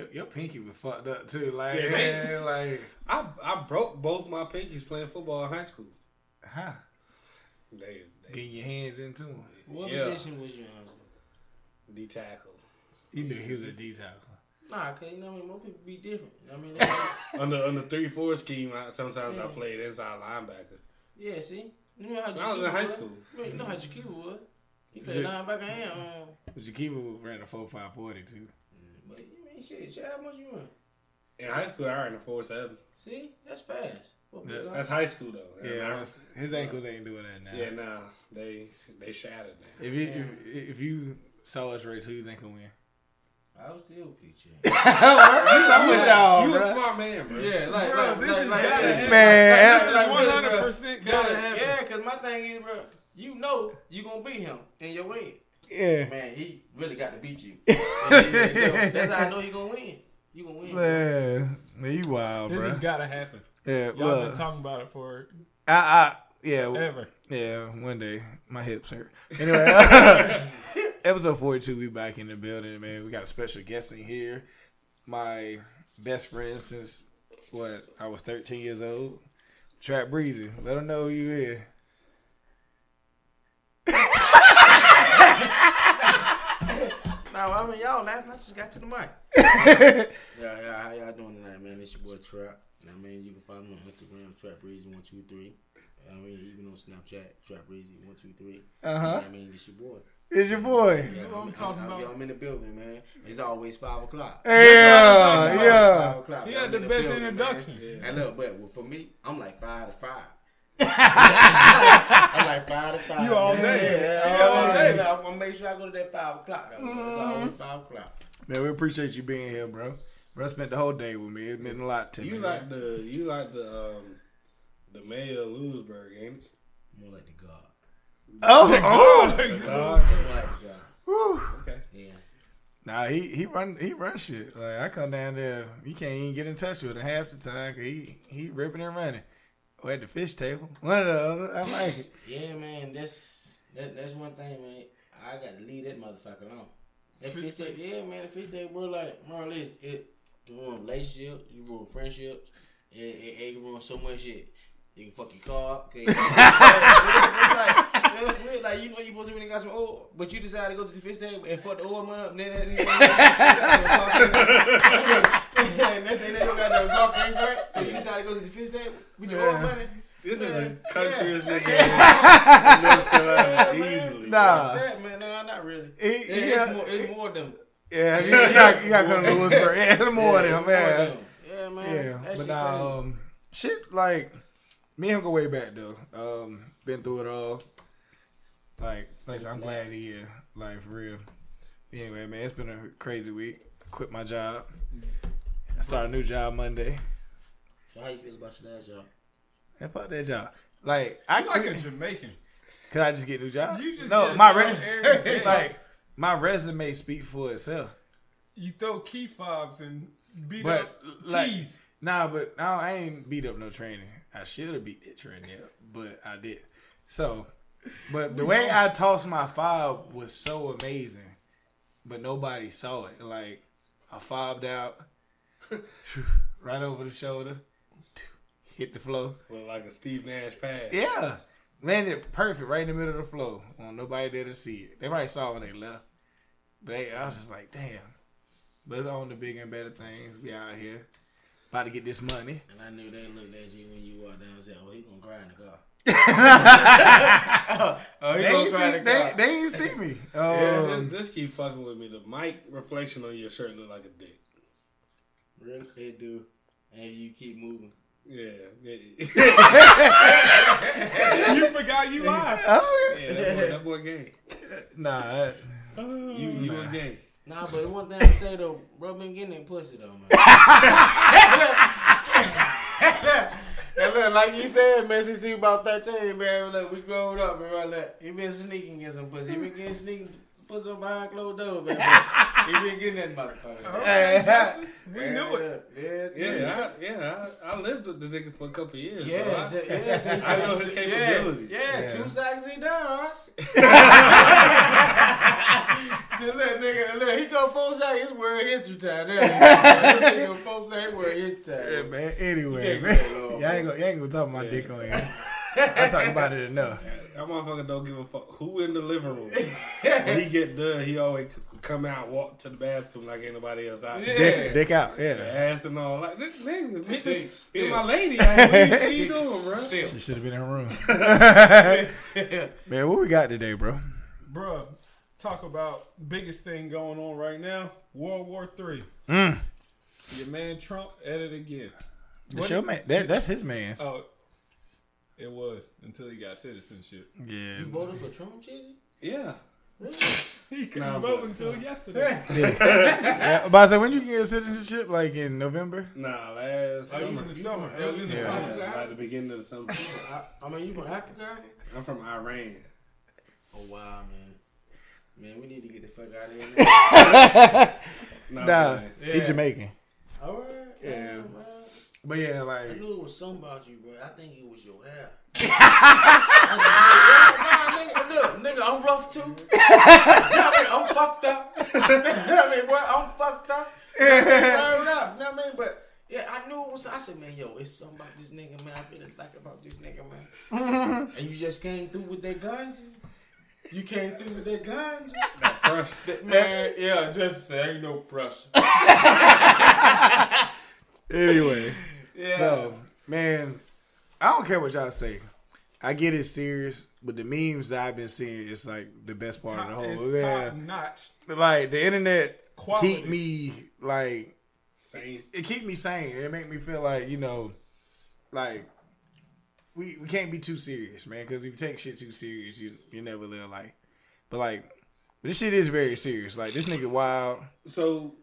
your pinky was fucked up too. Like, I broke both my pinkies playing football in high school. Huh? They Getting your hands into them. What position was you in high school? D tackle. You knew he was a D tackle. Nah, cause most people be different. On the 3-4 scheme, sometimes I played inside linebacker. Yeah, see, you know how I was in high school. You know how Jakeem was. He played linebacker and Jakeem ran a 4.5 too. But you mean shit, how much you run? In high school, I ran a 4.7. See, that's fast. That's high school though. Yeah, his ankles ain't doing that now. Yeah, nah, they shattered now. If you saw us race, who you think will win? I was still pitching. You a smart man, bro. Yeah, like man, 100% gotta happen. Yeah, cause my thing is, bro, you know you gonna beat him in your win. Yeah, man, he really got to beat you. So that's how I know he gonna win. You gonna win, man, you wild, bro. This has gotta happen. Yeah, y'all been talking about it for ever. Yeah, one day my hips hurt. Anyway, episode 42, we back in the building, man. We got a special guest in here. My best friend since I was 13 years old. Trap Breezy. Let them know who you is. No, I mean y'all laughing. I just got to the mic. Yeah, how y'all doing tonight, man? It's your boy Trap. I mean, you can follow me on Instagram, Trap Breezy 123. I mean, even on Snapchat, Trap Breezy 123. I mean, it's your boy. It's your boy. That's what I'm talking about. I'm in the building, man. It's always 5 o'clock. Yeah. 5 o'clock. He had the best introduction. Yeah. And look, but for me, I'm like 5 to 5. I'm like 5 to 5. You all day. Yeah, all day. I'm gonna make sure I go to that 5 o'clock. Though. It's always 5 o'clock. Man, we appreciate you being here, bro. Bro spent the whole day with me. It meant a lot to me. You like the mayor of Lewisburg, ain't it? More like the God. Oh, the God. More like the God. Whew. Okay. Yeah. Nah, he run shit. Like I come down there, you can't even get in touch with him half the time. Cause he ripping and running. Or at the fish table, one or the other. I like it. Yeah, man. That's one thing, man. I got to leave that motherfucker alone. That fish table, yeah, man. The fish table, bro, like more or less, it can ruin relationships, you ruin friendships, it can ruin so much shit. You can fuck your car up. Like, you know you supposed to really got some oil, but you decided to go to the fish table and fuck the oil money up. And then next thing you got the car came right, and you decided to go to the fish table with your oil money. This is a country's nigga. Easily. Nah. That, man, no, not really. It's more of them. Yeah, you got to come to Lewisburg. Yeah, it's more of them, man. Yeah, man. Yeah, but shit, like, me and him go way back, though. Been through it all. Like I'm glad he here. Like, for real. Anyway, man, it's been a crazy week. I quit my job. I started a new job Monday. So how you feel about your last job? And fuck that job. Like, I like a Jamaican. Could I just get a new job? You just no, my resume speaks for itself. You throw key fobs and beat but, up like, tees. Nah, but no, I ain't beat up no training. I should have beat that training up, but I did. So, but the way I tossed my fob was so amazing, but nobody saw it. Like, I fobbed out, right over the shoulder, hit the floor. Well, like a Steve Nash pass. Yeah. Landed perfect right in the middle of the floor. Well, nobody there to see it. They probably saw it when they left. But I was just like, damn. But it's on the bigger and better things. We out here. About to get this money. And I knew they looked at you when you walked down and said, oh, he gonna cry in the car. They ain't see me. This keep fucking with me. The mic reflection on your shirt look like a dick. Really? It do. And you keep moving. Yeah. You forgot you lied. Oh, yeah, that boy gay. Nah. You a gay. Nah, but one thing I say though, bro been getting that pussy though, man. And look, like you said, man, since he was about 13, man, look, we growing up, man, look, he been sneaking get some pussy. He been getting sneaking pussy behind closed doors, man. He been getting that motherfucker. We knew it. I lived with the nigga for a couple of years. Yeah, I know his capabilities. Yeah, 2 sacks he done, right? So look, Look, he go folks out. It's World History time. There, he go folks out. World History time. Yeah, man. Anyway, You man. can't go Y'all ain't gonna talk my dick on here. I talk about it enough. That motherfucker don't give a fuck who in the living room. When he get done, he always come out, walk to the bathroom like ain't nobody else out there. Dick out, yeah. Ass and all. Like, this nigga, Dick it's still. my lady. Like, what you doing, bro? She should have been in her room. Man, what we got today, bro? Bruh, talk about biggest thing going on right now, World War III. Your man Trump at it again. That's your man. That's his man's. Oh, it was until he got citizenship. Yeah. You voted for Trump, Cheesy? Yeah. He couldn't Nah, vote but- until yesterday. Yeah. But I said, when you get your citizenship? Like in November? Nah, last Oh, it was summer. in the summer. It was in the Yeah. summer. Like the beginning of the summer. I mean, you from Africa? I'm from Iran. Oh, wow, man. Man, we need to get the fuck out of here. Nah, Nah, man. he Jamaican. All right. Yeah. Man. But yeah, I like, knew it was something about you, bro. I think it was your hair. Nigga, I'm rough too. I'm fucked up. I'm fucked up. Turn up. But yeah, I knew it was. I said, man, yo, it's something about this nigga, man. I feel like about this nigga, man. And you just came through with that guns. You came through with that guns. That crush. Man, yeah, just say ain't no pressure. anyway. Yeah. So, man, I don't care what y'all say. I get it serious, but the memes that I've been seeing is like the best part of the whole. It's Yeah. top notch. Like the internet Quality. keep me like Same. it keep me sane. It make me feel like, you know, like we can't be too serious, man. Because if you take shit too serious, you never live life. But like this shit is very serious. Like this nigga wild. So,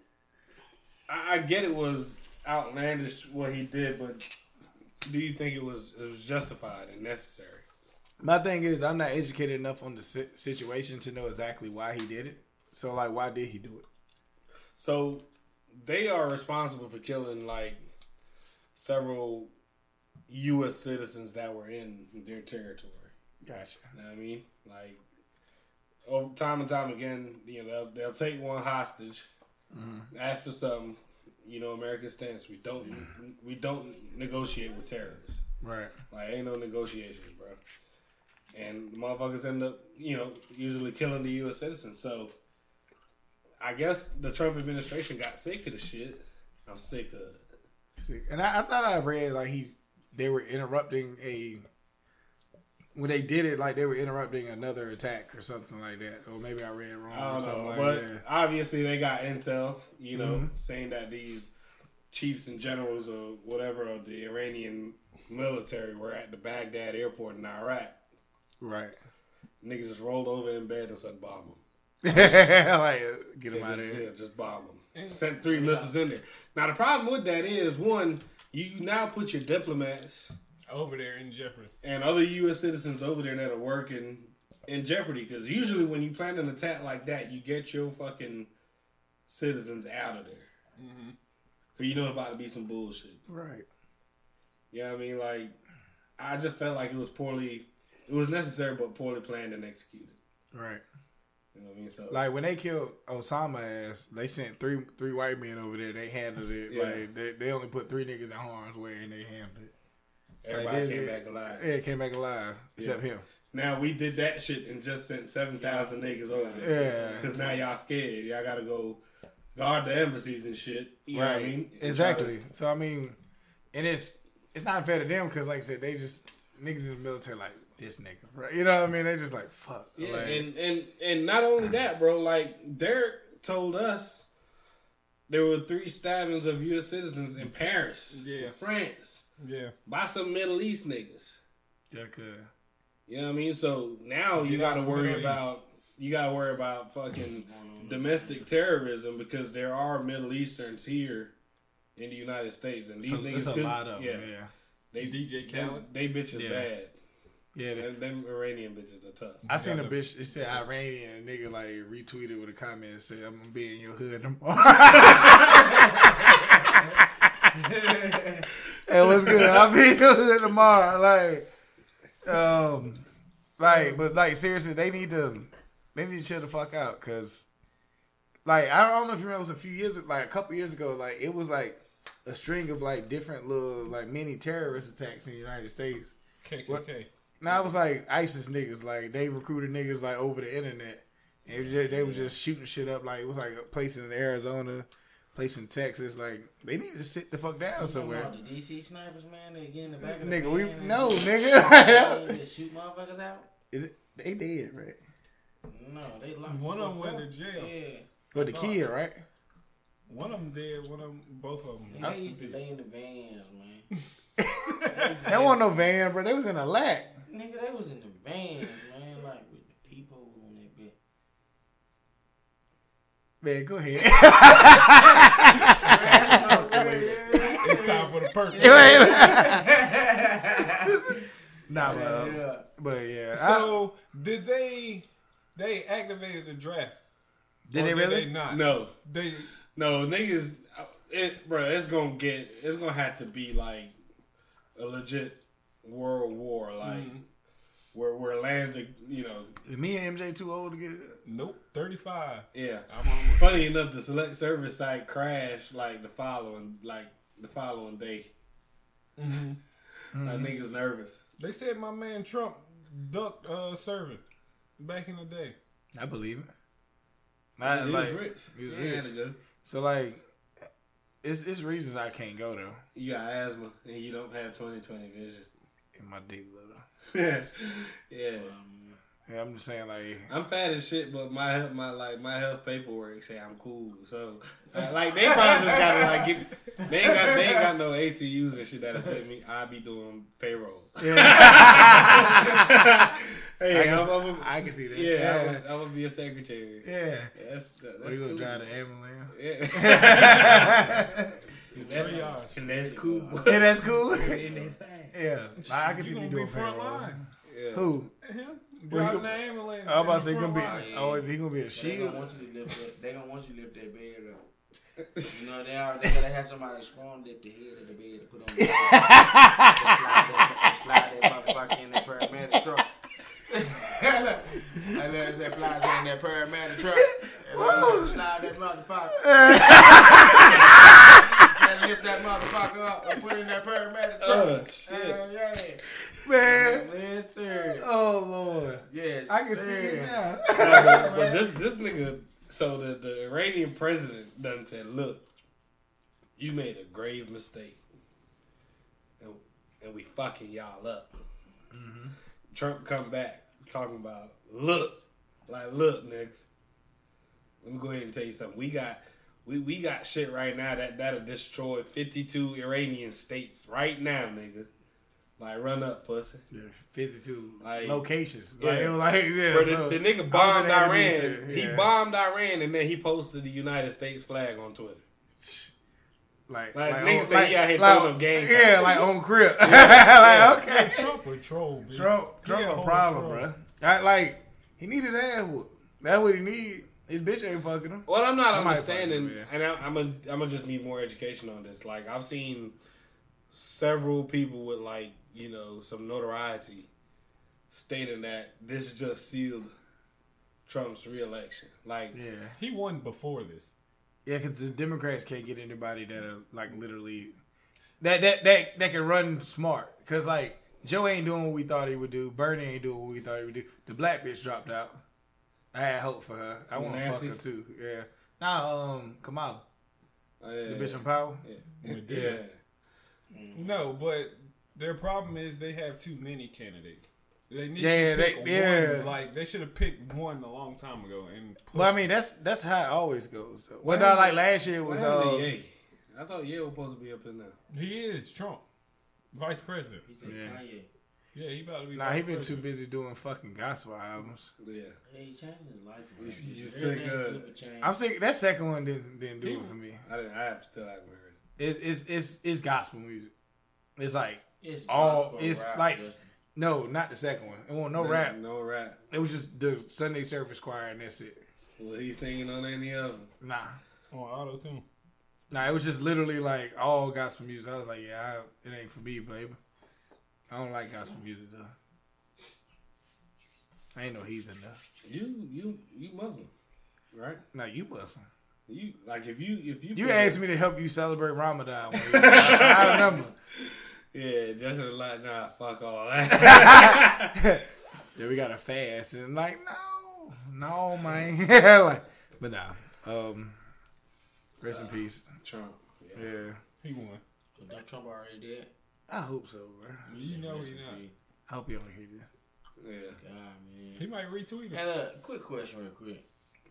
I get it was outlandish what he did, but do you think it was justified and necessary? My thing is, I'm not educated enough on the situation to know exactly why he did it. So like, why did he do it? So, they are responsible for killing like several U.S. citizens that were in their territory. Gotcha. You know what I mean? Like, over time and time again, you know, they'll take one hostage, ask for something. You know, American stance. We don't negotiate with terrorists. Right. Like, ain't no negotiations, bro. And the motherfuckers end up, you know, usually killing the U.S. citizens. So, I guess the Trump administration got sick of the shit. I'm sick of it. See, and I thought I read like they were interrupting when they did it, like they were interrupting another attack or something like that. Or maybe I read wrong I or don't something know, like but that. obviously they got intel, you know, saying that these chiefs and generals or whatever of the Iranian military were at the Baghdad airport in Iraq. Right. Niggas just rolled over in bed and said bomb them. Like get them Yeah, out of here. just bomb them. Sent 3 missiles in there. Now the problem with that is, one, you now put your diplomats Over there in jeopardy. and other U.S. citizens over there that are working in jeopardy. Because usually when you plan an attack like that, you get your fucking citizens out of there. Mm-hmm. Cause you know it's about to be some bullshit. Right. You know what I mean? Like, I just felt like it was necessary but poorly planned and executed. Right. You know what I mean? So, Like when they killed Osama ass, they sent three white men over there. They handled it. Yeah. Like they only put 3 niggas in harm's way and they handled it. everybody Like, came back alive. Yeah, came back alive except him. Now we did that shit and just sent 7,000 niggas over there. Yeah. Because now y'all scared. Y'all gotta go guard the embassies and shit. You know what I mean? And Exactly. So I mean, and it's not fair to them because, like I said, they just niggas in the military like this nigga, right? You know what I mean? They just like fuck. Yeah, Like, and not only that, bro. Like Derek told us there were 3 stabbings of U.S. citizens in Paris, Yeah. France, Yeah. by some Middle East niggas. that could. You know what I mean? So now you got to worry about fucking domestic terrorism because there are Middle Easterns here in the United States, and these So, niggas it's a could- lot of them. Yeah. They DJ Khaled? They bitches Yeah. bad. Yeah. Them Iranian bitches are tough. I seen a bitch. It said Iranian. And nigga like retweeted with a comment and said, "I'm gonna be in your hood tomorrow." Hey, what's good? I'll be in your hood tomorrow. But seriously, they need to chill the fuck out, cause like I don't know if you remember, it was a couple years ago. Like it was like a string of like different little like mini terrorist attacks in the United States. KKK. Now it was like ISIS niggas. Like they recruited niggas like over the internet, and they were just shooting shit up. Like it was like a place in Arizona, place in Texas. Like they need to sit the fuck down somewhere. The DC snipers, man, they get in the back of Nigga, the van nigga. They just shoot motherfuckers out. They dead, right? No, they locked. One of them went to jail. Yeah. But the kid, right? One of them dead. One of them, both of them. They used to lay in the vans, man. That wasn't no van, bro. They was in a lack. Nigga, they was in the vans, man, like with the people on that bit. Man, go ahead. It's time for the perk. Nah, but yeah. So did they activated the draft? Did Or they really? They not? No, They niggas. It's gonna have to be like a legit world war, like where lands are, you know. Me and MJ too old to get it. nope. 35. Yeah. I'm almost. Funny enough, the select service site crashed like the following day. Like niggas nervous. They said my man Trump ducked serving back in the day. I believe it. He was rich. He was He had rich. to go. So like, it's reasons I can't go though. You got asthma and you don't have 20/20 vision. And my dick little. Yeah. Yeah, I'm just saying like. I'm fat as shit, but my health paperwork say I'm cool. So like they probably just gotta like give. They ain't got no ACUs and shit that affect me. I be doing payroll. Yeah. Hey, I can see that. Yeah, I'm gonna be a secretary. Yeah. That's We gonna cool. drive the ambulance. Yeah. Triage. And that's cool. Yeah, that's cool. In that thing. Yeah, I can see You me gonna doing be front payroll. line. Yeah. Who? Him Well, driving he- the ambulance. I was about to say in he the gonna be. front line. Oh, he gonna be a They shield. gonna want you to lift that. They gonna want you to lift that bed up. You know they gotta have somebody strong lift the head of the bed to put on the slide that motherfucker in that paramedic truck. And then that flies in that paramedic truck. And slide that motherfucker. And lift that motherfucker up and put it in that paramedic truck. Oh shit. Yeah. Man. Yes, sir. Oh Lord. Yes, I can see it sir. now. But this nigga, so the Iranian president done said, look, you made a grave mistake. And we fucking y'all up. Trump come back talking about, look, nigga. Let me go ahead and tell you something. We got shit right now that'll destroy 52 Iranian states right now, nigga. Like, run up, pussy. Yeah, 52 Like, locations. yeah. Like, it was like, yeah. Bro, so, the nigga all bombed the enemies Iran. there, He yeah. bombed Iran, and then he posted the United States flag on Twitter. Like niggas on- say he out here like- throwing up gang Yeah, signs. like on crib. Yeah. Like, okay. Trump a troll, bitch. Trump He a a whole problem, troll. bro. Like, he need his ass whooped. That's what he need. His bitch ain't fucking him. What I'm not Somebody understanding, fucking him, and I'm gonna just need more education on this. Like, I've seen several people with, like, you know, some notoriety stating that this just sealed Trump's reelection. Like, Yeah. He won before this. Yeah, because the Democrats can't get anybody that are, like, literally... That can run smart. Because, like, Joe ain't doing what we thought he would do. Bernie ain't doing what we thought he would do. The black bitch dropped out. I had hope for her. I want to fuck Nancy? her, too. Yeah. Nah, Kamala. yeah, The bitch in power. yeah. No, but their problem is they have too many candidates. They need Yeah, to pick they- one. Like they should have picked one a long time ago and. Well, I mean, that's how it always goes. Though. Well, not like last year What was... happened to Ye? I thought Ye was supposed to be up in there. He is Trump, vice president. He said Yeah. Kanye. Yeah, he about to be. Nah, vice he been too president. busy doing fucking gospel albums. Yeah. Hey, he changed his life. Man. You sick Everything's of good for change. I'm sick. That second one didn't do it for me. I still haven't heard it. It's gospel music. It's like It's all gospel it's rap, like just- no, not the second one. It wasn't no rap. No rap. It was just the Sunday service choir and that's it. Was he singing on any of them? Nah, on auto tune. it was just literally like all gospel music. I was like, yeah, it ain't for me, baby. I don't like gospel music though. I ain't no heathen though. You Muslim, right? Nah, you bustin'. You like if you You asked me to help you celebrate Ramadan. I remember. Yeah, just a lot. Nah, fuck all that. Yeah, we got to fast, and like, no, man. Like, but nah. Rest in peace, Trump. Yeah. He won. So that Trump already dead? I hope so, bro. You know he not. I hope you don't hear this. Yeah. God, man. He might retweet it. And quick question, real quick.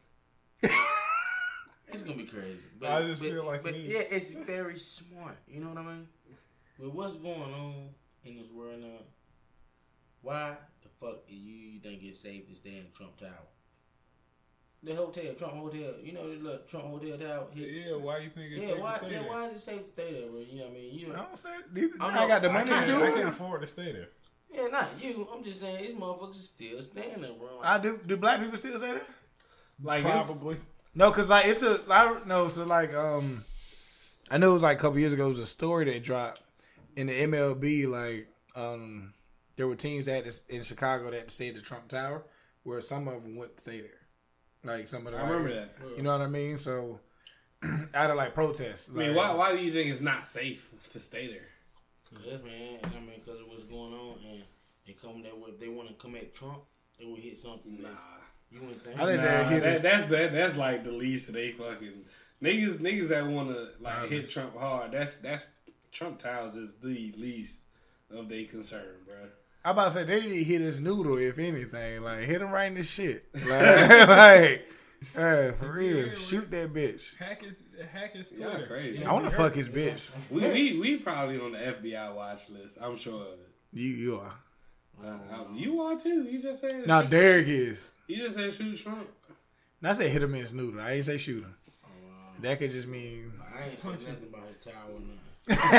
It's gonna be crazy. But, I just feel like but me. yeah, it's very smart. You know what I mean? With what's going on in this world now, why the fuck do you think it's safe to stay in Trump Tower? The hotel, Trump Hotel. You know the little Trump Hotel tower? Yeah, why you think it's safe to stay there? Why is it safe to stay there, bro? You know what I mean? You I know, don't say I got the I money to do can't it. afford to stay there. yeah, not you. I'm just saying these motherfuckers are still staying there, bro. I do. Do black people still say that? Like Probably. No, cause like it's a. I don't know. So like I know it was like a couple years ago. It was a story that dropped in the MLB. Like there were teams that in Chicago that stayed at the Trump Tower, where some of them wouldn't stay there. Like some of them. I remember that. You know what I mean? So out of like protests. I mean, why do you think it's not safe to stay there? Cause man, I mean, cause of what's going on, and they come there with they want to come at Trump, they will hit something. Nah. You wouldn't think. I think That's like the least of they fucking niggas that want to like hit Trump hard. That's Trump Towers is the least of they concern, bro. I'm about to say they need to hit his noodle if anything. Like hit him right in the shit. Like for real, shoot that bitch. Hack his Y'all Twitter. crazy. I want to fuck his bitch. We probably on the FBI watch list. I'm sure of it. You are. You are too. You just said Now Derek is. You just said shoot Trump. I said hit him in his noodle. I ain't say shoot him. That could just mean. I ain't saying nothing about his tower or nothing.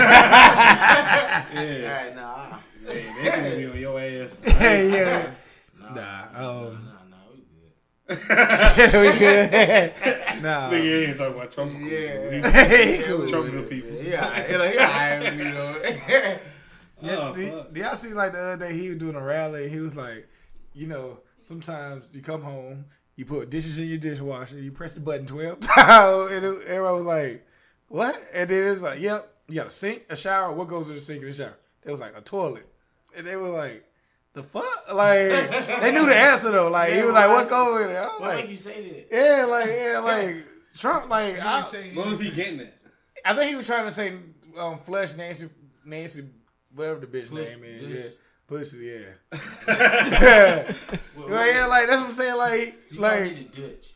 Yeah. All right, nah. Hey, they can be on your ass. Yeah. Nah, we good. We good. Nah. Nigga ain't talking about Trump. Yeah. Cool. Trump the people. Yeah, you know. Oh, Do fuck. y'all see like the other day he was doing a rally? He was like, you know, sometimes you come home, you put dishes in your dishwasher, you press the button 12 times, and everyone was like, what? And then it's like, yep, you got a sink, a shower. What goes in the sink and the shower? It was like a toilet. And they were like, the fuck? Like, they knew the answer though. Like, he was like, what goes in it? I was Why like, make you say that? like Trump, like, What was he getting at? I think he was trying to say flush Nancy, whatever the bitch name is. Dish. Yeah. Pussy, yeah. Well, yeah, like that's what I'm saying. She Like, probably need a Dutch.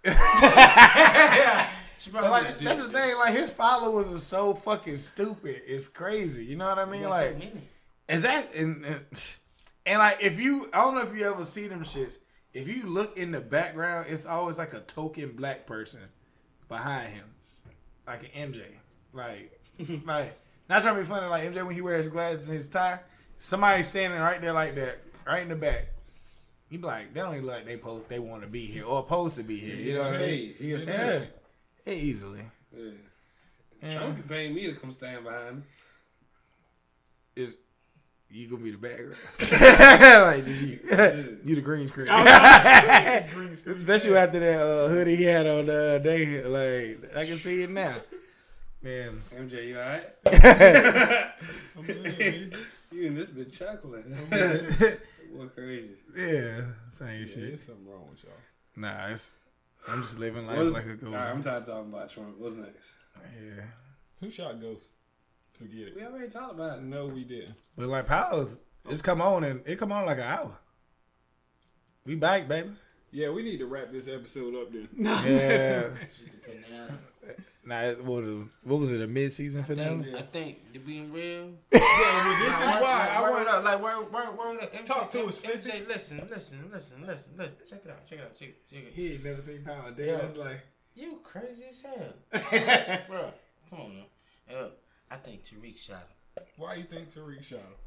She probably like need a that's the Dutch. thing. Like his followers are so fucking stupid. It's crazy. You know what I mean? Got Like, so many. is that and like if you, I don't know if you ever see them shits. If you look in the background, it's always like a token black person behind him, like an MJ. Like not trying to be funny. Like MJ when he wears his glasses and his tie. Somebody standing right there like that, right in the back. You be like, they don't even look like they want to be here or supposed to be here. You know what I mean? He is Yeah, easily. Yeah. Yeah. Trump can pay me to come stand behind him. Is you gonna be the background? Like just you, you the green screen. Especially after that hoodie he had on the day. Like I can see it now, man. MJ, you alright? I'm good, man. You and this bitch chuckling. What crazy. Yeah, same Yeah, shit. there's something wrong with y'all. Nah, I'm just living life What's- like a gold. Alright, I'm tired of talking about Trump. What's next? Yeah, Who shot Ghost? Forget it. We already talked about it. No, we didn't. but like Powers, it's come on and it come on like an hour. We back, baby. Yeah, we need to wrap this episode up then. Yeah. She's the finale. Nah, what was it? A mid-season finale? I think to being real. Yeah, well, this is why I word want. up, like word up. MJ, Talk to us, MJ, listen. Check it out. Check it. He ain't never seen Power. Damn, Yeah. it's like You crazy as hell, bro. Come on now. Hey, look, I think Tariq shot him. Why you think Tariq shot him?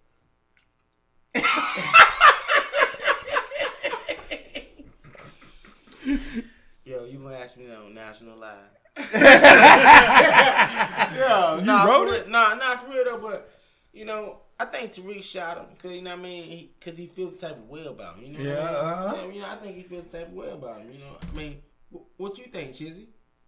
Yo, you gonna ask me that on National Live? You wrote it? Not for real though. But you know, I think Tariq shot him because you know what I mean. Because he feels the type of way about him. You know. Yeah, What I mean? uh-huh. Yeah, you know, I think he feels the type of way about him. You know. I mean, what you think, Chizzy?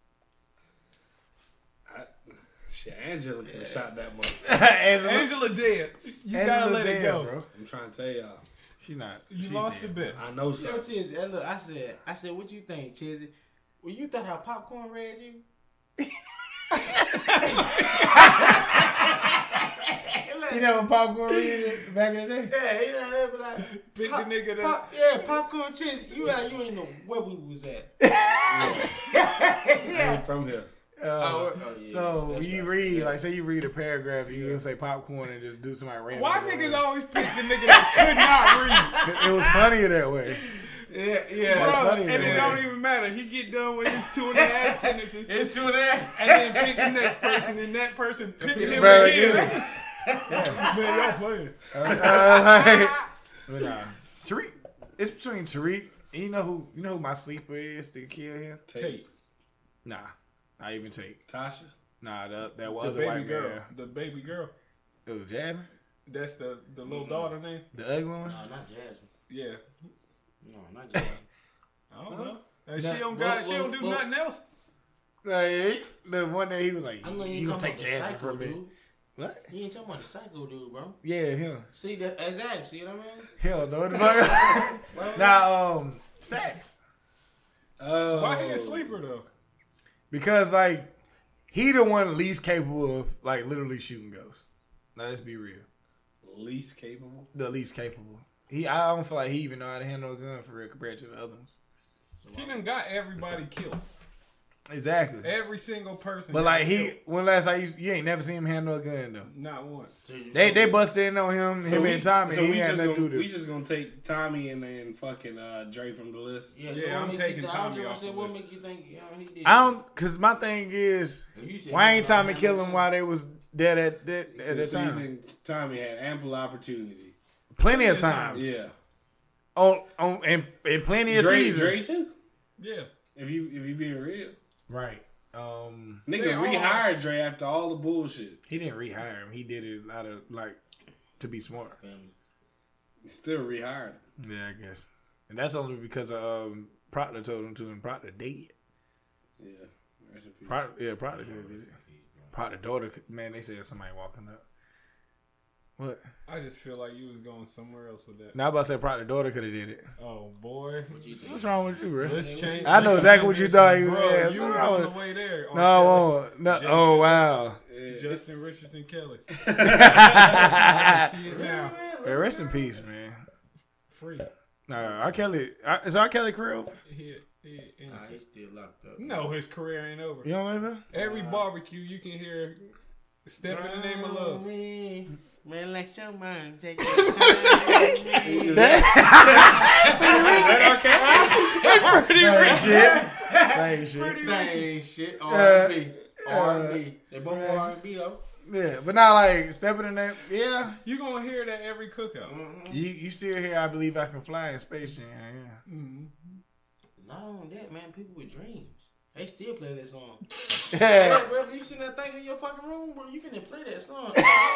Shit, Angela could have shot that mother. Angela dead. You gotta let it go, bro. I'm trying to tell y'all. She not. You she lost dead. the bet. I know Yo, so. Chizzy, hey, look, I said, what you think, Chizzy? Well, you thought how popcorn read you? You never popcorn read back in the day? Yeah, you know, they be like, Pick the nigga that. yeah, popcorn Chizzy. You ain't know where we was at. I ain't from here. Yeah, So that's you right. read, like, say you read a paragraph, you can say popcorn and just do somebody random. Why niggas always pick the nigga that could not read? It was funnier that way. Yeah. That's Bro, funny, and man. it don't even matter. He get done with his 2.5 sentences, It's 2.5. and then pick the next person, and that person pick him Bro, again. yeah. Man, y'all playing. But nah, Tariq. It's between Tariq. And you know who my sleeper is to kill him? Tate, Nah, not even Tate. Tasha? Nah, that the other baby white girl, man. the baby girl. It was Jasmine, That's the little daughter name. the ugly one. No, not Jasmine. Yeah, No, not Jasmine. I don't know. And Nah, she don't well, she don't do well, nothing else. Like, the one that he was like, I know you you ain't gonna talking take about the Jasmine psycho from me? dude. What? You ain't talking about the psycho dude, bro. Yeah, him. See that exactly. See what I mean? Hell no. What the fuck? Now, Sax. Oh. Why he a sleeper though? Because like he the one least capable of like literally shooting ghosts. Now let's be real. Least capable? The least capable. I don't feel like he even know how to handle a gun for real compared to the other ones. He done got everybody killed. Exactly. Every single person. But got like killed. when last time you ain't never seen him handle a gun though. Not once. They busted in on him and Tommy. So he we had just nothing to gonna, do we with it. just gonna take Tommy and then fucking Dre from the list. Yeah, Yeah, I'm what make taking you, Tommy I off said, the what list. make you think he did? I don't, cause my thing is, You said why he ain't was Tommy around kill that him while they was dead at that So you time? think Tommy had ample opportunity. Plenty of times. Yeah. On in plenty of Dre seasons. too. Yeah. If you being real. Right. Nigga They all- rehired Dre after all the bullshit. He didn't rehire him. He did it out of like to be smart. He still rehired him. Yeah, I guess. And that's only because Proctor told him to, and Proctor dead. Yeah. Rest in peace. Proctor could have did it. Proctor daughter, man, they said somebody walking up. What? I just feel like you was going somewhere else with that. Now I'm about to say Proctor daughter could have did it. Oh boy. What's wrong with you, bro? Let's change. I know let's exactly what you transition. thought he was. Bro, Yeah, you what's was wrong on with- the way there. No, I won't. No. Jay Oh Kelly. wow. Justin Richardson Kelly. See it now. Hey, rest in peace, man. Free. R. Kelly. Is R. Kelly career over? He He's still locked up. no, his career ain't over. You don't think so? Every barbecue you can hear "Step in the Name of Love." Relax your mind. Take your time. Same shit. Same shit. R&B. R&B. They both R&B though. Yeah, but not like stepping in there. Yeah, You gonna hear that every cookout. you still hear "I Believe I Can Fly" in Space Jam. Yeah. Not only that, man. People with dreams. They still play that song. Yeah. Hey, bro, you seen that thing in your fucking room, bro? You finna play that song.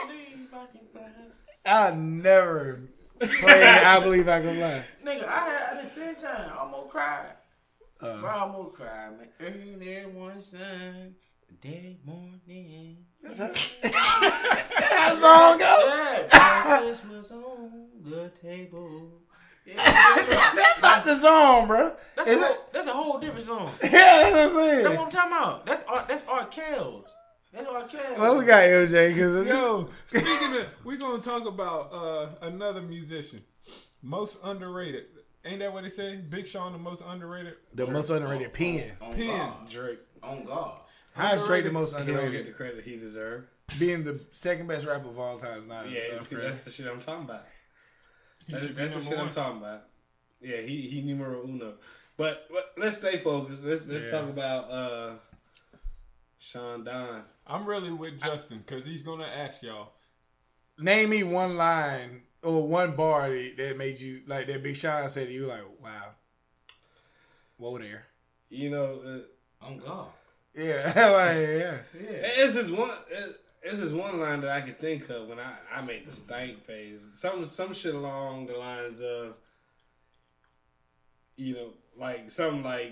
I never played "I Believe I Can Fly." Nigga, I didn't spend time. I almost cried. Bro, I almost cried, man. Early one sun, day morning. How the song go? Yeah, breakfast was on the table. Yeah, That's not the song, bro. that's a whole different song. Yeah, that's what I'm That's saying. what I'm talking about. That's R. Kells. That's R. Kells. Well, we got LJ because Yo, speaking of, we're gonna talk about another musician, most underrated. Ain't that what they say? Big Sean, the most underrated. the most underrated pen. On Pen. God. Drake. On God. How is Drake the most He don't get the underrated? credit he deserved. Being the second best rapper of all time is not Yeah, enough see, credit. that's the shit I'm talking about. He should be That's the number shit I'm one. talking about. Yeah, he numero uno. But let's stay focused. Let's Yeah. talk about Sean Don. I'm really with Justin because he's gonna ask y'all. Name me one line or one bar that made you like that. Big Sean said to you, like, "Wow, whoa there." You know, On God. Yeah, like, yeah. it's this one line that I can think of when I make the stank phase. Some shit along the lines of, you know, like something like,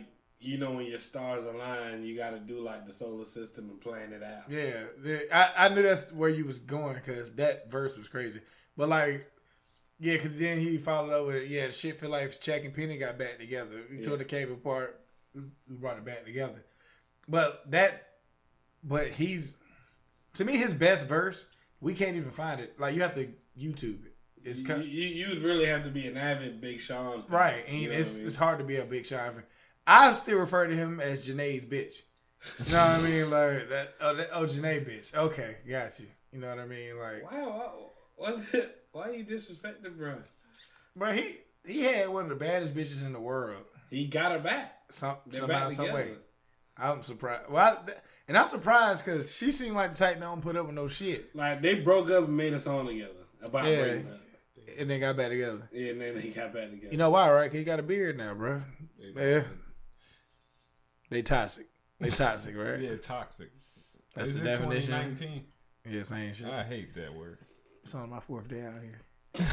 you know, when your stars align, you got to do like the solar system and plan it out. Yeah, I knew that's where you was going because that verse was crazy. But like, yeah, because then he followed up with, the shit feel like Shaq and Penny got back together. We tore the cave apart, we brought it back together. But he's, to me, his best verse, we can't even find it. Like, you have to YouTube it. It's You'd really have to be an avid Big Sean fan. Right, and it's hard to be a Big Sean fan. I still refer to him as Janae's bitch. You know what I mean? Like that. Oh, Janae bitch. Okay, got you. You know what I mean? Like, why you disrespecting, bro? But he had one of the baddest bitches in the world. He got her back. Somehow, some way. I'm surprised. Well, and I'm surprised because she seemed like the type that don't put up with no shit. Like, they broke up and made a song together about breaking up. And then got back together. Yeah, and then he got back together. You know why, right? 'Cause he got a beard now, bro. Yeah. They toxic, right? Yeah, toxic. That's Is the it definition. 2019? Yeah, same shit. I hate that word. It's on my 4th day out here.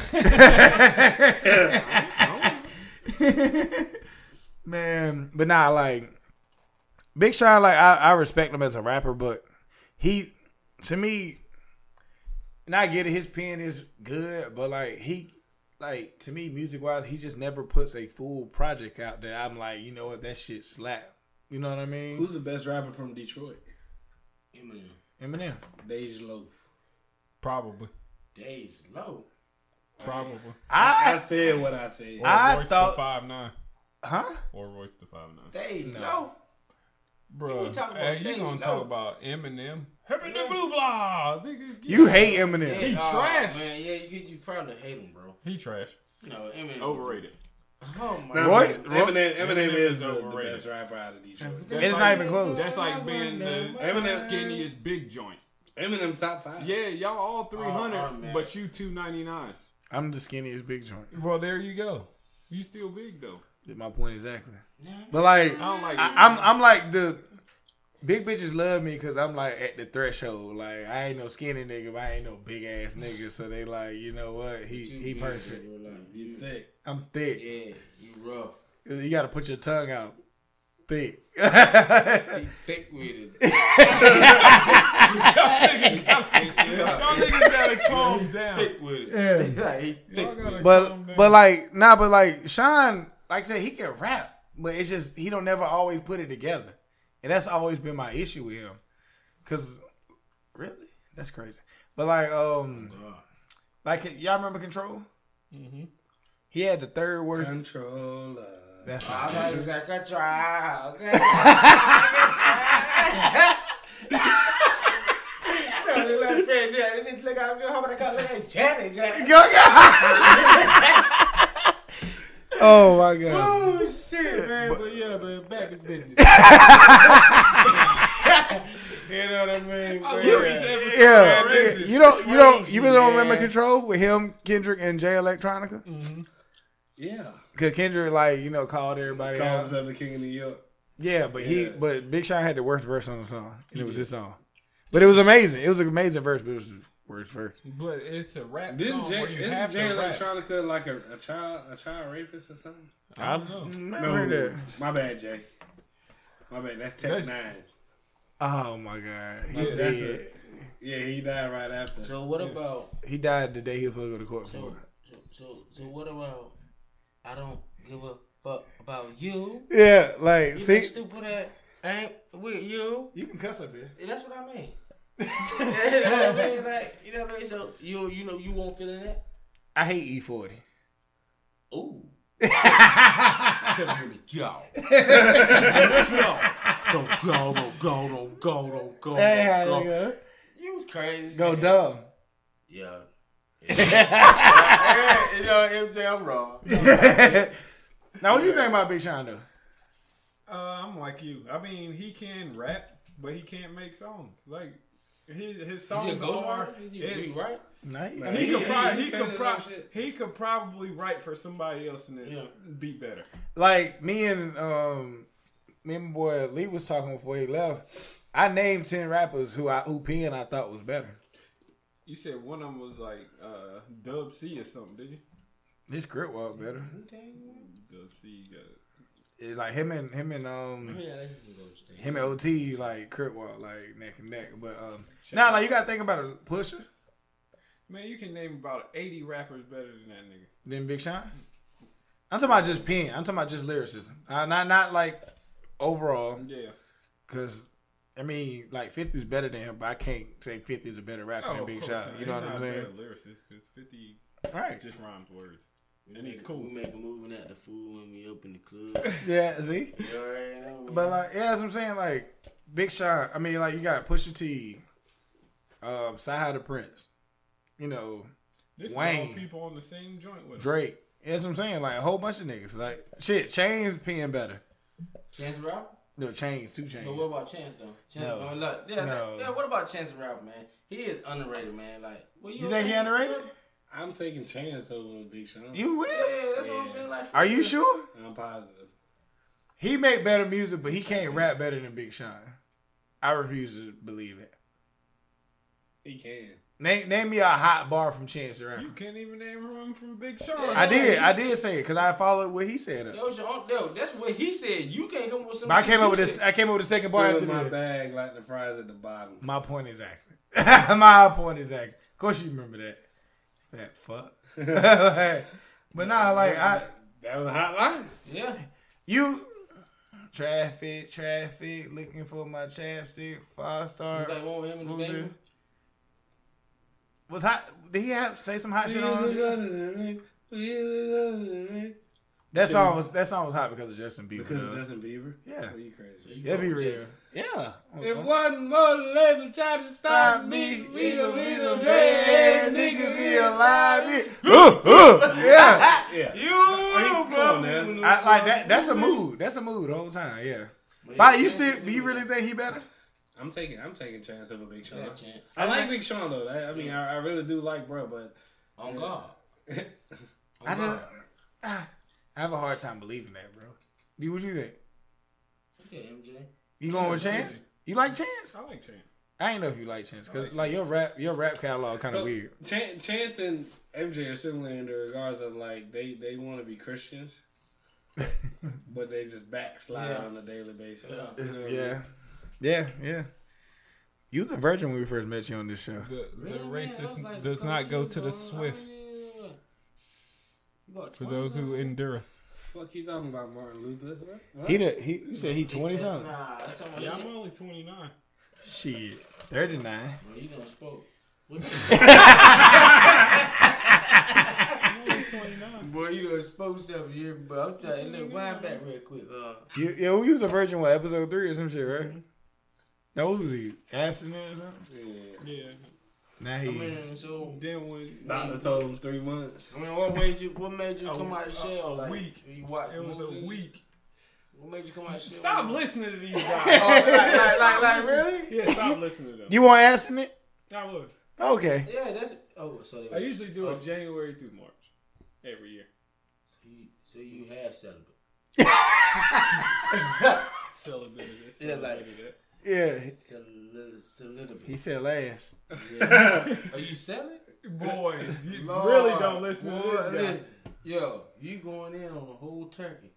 Man, but nah, like Big Sean, like I respect him as a rapper, but he, to me, and I get it, his pen is good, but to me, music wise, he just never puts a full project out there. I'm like, you know what, that shit slap. You know what I mean? Who's the best rapper from Detroit? Eminem. Dej Loaf. Probably. Dej Loaf. Probably. I said what I said. Or I Royce thought- the 5'9". Huh? Or Royce the 5'9". Dej No. Loaf. Bro, You talking about you Dej gonna Loaf. talk about Eminem? Happy the blue blah. You hate Eminem. He trash. Man, yeah, you probably hate him, bro. He trash. No, Eminem. Overrated. Oh my Nah, Roy- God. Eminem is the overrated. best rapper out of Detroit. That's It's not even close. That's like being the Eminem- skinniest big joint. Eminem top 5. Yeah, y'all all 300, man. but you 299. I'm the skinniest big joint. Well, there you go. You still big though. My point exactly. But like, I don't like it. I'm like the big bitches love me because I'm like at the threshold. Like I ain't no skinny nigga, but I ain't no big ass nigga. So they like, you know what? He perfect. You think? I'm thick. Yeah, you rough. You got to put your tongue out. Thick. He thick with it. Y'all niggas gotta calm down. Thick with it. Yeah. Like, he thick Y'all with gotta it. calm down. But like Sean, like I said, he can rap, but it's just he don't never always put it together, and that's always been my issue with him. Cause really, that's crazy. But like y'all remember Control? Mm-hmm. He had the third worst. Controller. That's I right. know it's like a trial. Tony left Fred Janet. Look out, how about I call it Janet? Oh my god. Oh shit, man! But yeah, man, back to business. You know what I mean? But Yeah, you really don't remember man. Control with him, Kendrick, and Jay Electronica? Mm-hmm. Yeah. Cause Kendrick called everybody Call out. himself the king of New York. Yeah, but Yeah. but Big Sean had the worst verse on the song, and it was his song. But it was amazing. It was an amazing verse, but it was the worst verse. But it's a rap Didn't song where you isn't have Jay to rap. Electronica like a child rapist or something? I don't know. Never heard that. My bad, Jay. My bad. That's Tech That's- 9. Oh my god, he Yeah, that's dead. it. Yeah, he died right after. So what about? He died the day he was supposed to go to court for So it. what about? I don't give a fuck about you. Yeah, like You see, been stupid at ain't with you. you can cuss up here. That's what I mean. You know what I mean? Like, you know what I mean? So you won't feel in that. I hate E40. Ooh. Tell me to go. Don't go. Hey, how Don't you go. go? You crazy. Go dumb. Yeah. You know, MJ, I'm wrong. Now, what do you think about Big Sean though? I'm like you. I mean, he can rap, but he can't make songs. Like his Is he a songs ghost are. writer? Is he right? Nice. He could probably write for somebody else and then be better. Like me and my boy Lee was talking before he left. I named 10 rappers who pen I thought was better. You said one of them was like Dub C or something, did you? His Crit Walk better. Dub C got like him and Yeah, they can go straight. him and OT like Crip walk like neck and neck. But now like you gotta think about a Pusha, Man, you can name about 80 rappers better than that nigga. then Big Sean. I'm talking about just pen. I'm talking about just lyricism. Not like overall. Yeah. Cause I mean like 50's better than him, but I can't say 50's a better rapper than of Big course Sean. not. You know what He's I'm not a saying? better lyricist because 50 Right. just rhymes words. We And make, it's cool. We make a moving at the fool when we open the club. Yeah. See. You already know, man. But like, yeah, that's what I'm saying. Like, Big Sean. I mean, like, you got Pusha T, Sci-Hi the Prince. You know, This Wayne. is all people on the same joint with him. Drake. Yeah, that's what I'm saying. Like, a whole bunch of niggas. Like, shit, Chain's peeing better. Chance the Rapper? No, Chain's, 2 Chainz. But what about Chance though? Chance, No. look, No. what about Chance the Rapper, man? He is underrated, man. Like, well, You think he underrated? I'm taking Chance over Big Sean. You will? Yeah, that's what I'm saying. Like, Are you sure? I'm positive. He make better music, but he can't rap better than Big Sean. I refuse to believe it. He can. Name me a hot bar from Chance the Rapper. You can't even name him from Big Sean. I did say it because I followed what he said. Yo, that's what he said. You can't come up with something. But I came up with this. I came up with the second bar Still after in my this. bag like the fries at the bottom. My point exactly. My point exactly. Of course you remember that. Fat fuck. But nah, like That was a hot line. Yeah. you traffic, looking for my chapstick, 5-star. It's like one with him and the What was baby. it? Was hot? Did he have say some hot shit on? That song was hot because of Justin Bieber. Because of though. Justin Bieber? Yeah. Are you crazy? So you That'd be fuck with real. Jason. Yeah. If one more label try to stop me, we gon' be the dread dread niggas be alive. alive. Yeah. Yeah. You, come on, man. I like that. That's a mood. That's a mood the whole time. Yeah. But do you really think he better? I'm taking Chance over Big Sean. Yeah, Chance. I like Big Sean though. I mean, I really do like bro, but On God. I just I have a hard time believing that, bro. What you think? Yeah, MJ. You going with Chance? You like Chance? I like Chance. I ain't know if you like Chance because like your rap catalog kind of so, weird. Chance and MJ are similar in the regards of like they want to be Christians, but they just backslide Yeah. on a daily basis. Yeah. You know what I mean? Yeah. You was a virgin when we first met you on this show. The Really, man? racist That was like does a couple not go years to the ago. swift. Yeah. You got For 20 those who something? endureth. Fuck you talking about Martin Luther? What? You said he 20 something. Nah, that's talking Yeah, about I'm only 29. Shit, 39. Well, you done spoke. What I'm only 29. Boy, you done spoke something here, but I'm trying to look, wind back real quick. Yeah, we was a virgin. What, episode 3 or some shit, right? That was he abstinent or something. Yeah. Yeah. Now I he. mean, so Then when Doctor told him 3 months. I mean, what made you come out of a shell? Like, week. You watch it was movies? a week. What made you come out of shell? Stop listening to these guys. Oh, like, really? Yeah, stop listening to them. You want abstinent? I would. Okay. Yeah, that's. Oh, so I usually do it January through March every year. So you have celibate. Celebrated it. Yeah, like- Celebrated it. Yeah. Celibate. He said last. Yeah. Are you selling? Boy, you Lord, really don't listen to boy, this guy. listen. Yo, you going in on a whole turkey.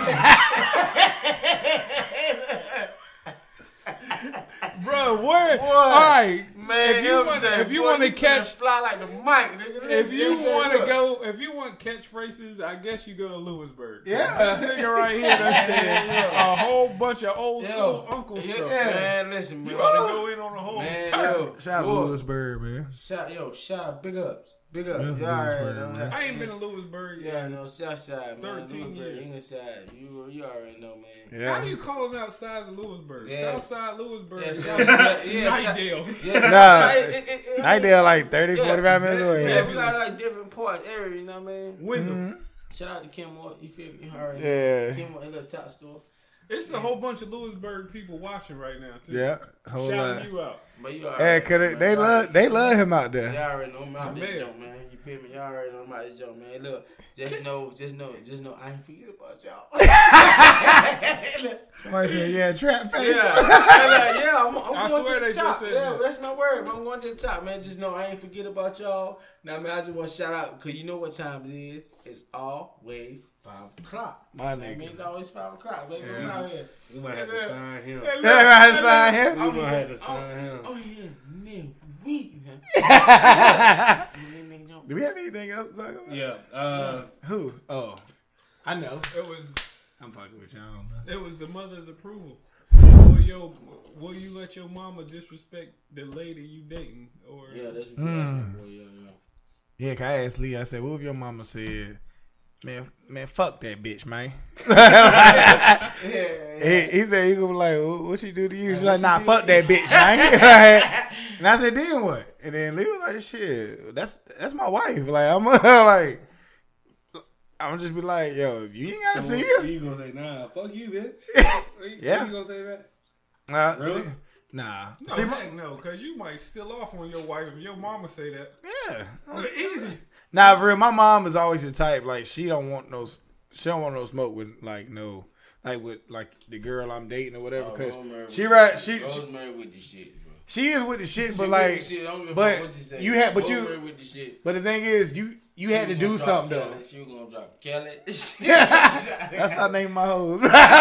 Bro, where? All right, Man, if you want to catch, fly like the mic, nigga. if you MJ, want to look. go, if you want catchphrases, I guess you go to Lewisburg. Yeah. This nigga right here that said a whole bunch of old school uncle yeah, stuff. man, listen, You man. about to go in on a whole Man, turkey. yo, Shout out to boy. Lewisburg, man. Shout out, big ups. Big ups. That's You already Lewisburg, know, man. I ain't been to Lewisburg yet. Yeah, no, south side, man. 13 Lewisburg, years. English side. You already know, man. Yeah. How you calling out sides of Lewisburg? Yeah. Southside Lewisburg. Yeah, south side. Yeah, Nightdale. Yeah, Nah. I did like 30, 45 minutes away. Yeah, we got like different parts, area, you know what I mean? Wyndham. Shout out to Kenmore, you feel me? All right. Yeah. Kenmore, a little top store. It's a whole bunch of Lewisburg people watching right now too. Yeah. Whole lot. Shouting you out. But you Hey, already cause know, they man. love him out there. Y'all already know I'm out this Man. joke, man. You feel me? Y'all already know I'm out this joke, man. Look, just know, I ain't forget about y'all. Somebody said, yeah, trap face. Yeah, I'm I going swear to they the top. just said Yeah, that. that's my word. I'm going to the top, man. Just know I ain't forget about y'all. Now, man, I just want to shout out because you know what time it is. It's always 5 o'clock. My That nigga. means always 5 o'clock, baby. Yeah. I'm out here. We might have to sign him. Yeah, I sign him. We might have to sign him. Oh yeah, man, we. Do we have anything else to talk about? Yeah. Who? Oh, I know. It was I'm fucking with y'all. it was the mother's approval. Will you let your mama disrespect the lady you dating? Or Yeah, that's what you asked me, boy. Yeah. Yeah, 'cause I asked Lee, I said, what if your mama said, man, fuck that bitch, man. He said, he gonna be like, what she do to you? She's like, nah, fuck that bitch, man. And I said, then what? And then Lee was like, shit, that's my wife. Like, I'm like, I'm just be like, yo, you ain't gotta see her. You gonna say, nah, fuck you, bitch. Yeah. You gonna say that? Really? no, heck no, because you might still off on your wife if your mama say that. Yeah. Easy. Nah, for real, my mom is always the type, like, she don't want no smoke with, like, no, like, with, like, the girl I'm dating or whatever, because Rosemary with the shit, bro. she is with the shit, but, She like, with the shit. I don't give a but fuck what you say. Rosemary with the shit. but the thing is, you had to do something, though. Kelly. She was gonna drop Kelly. That's how I name my hoes.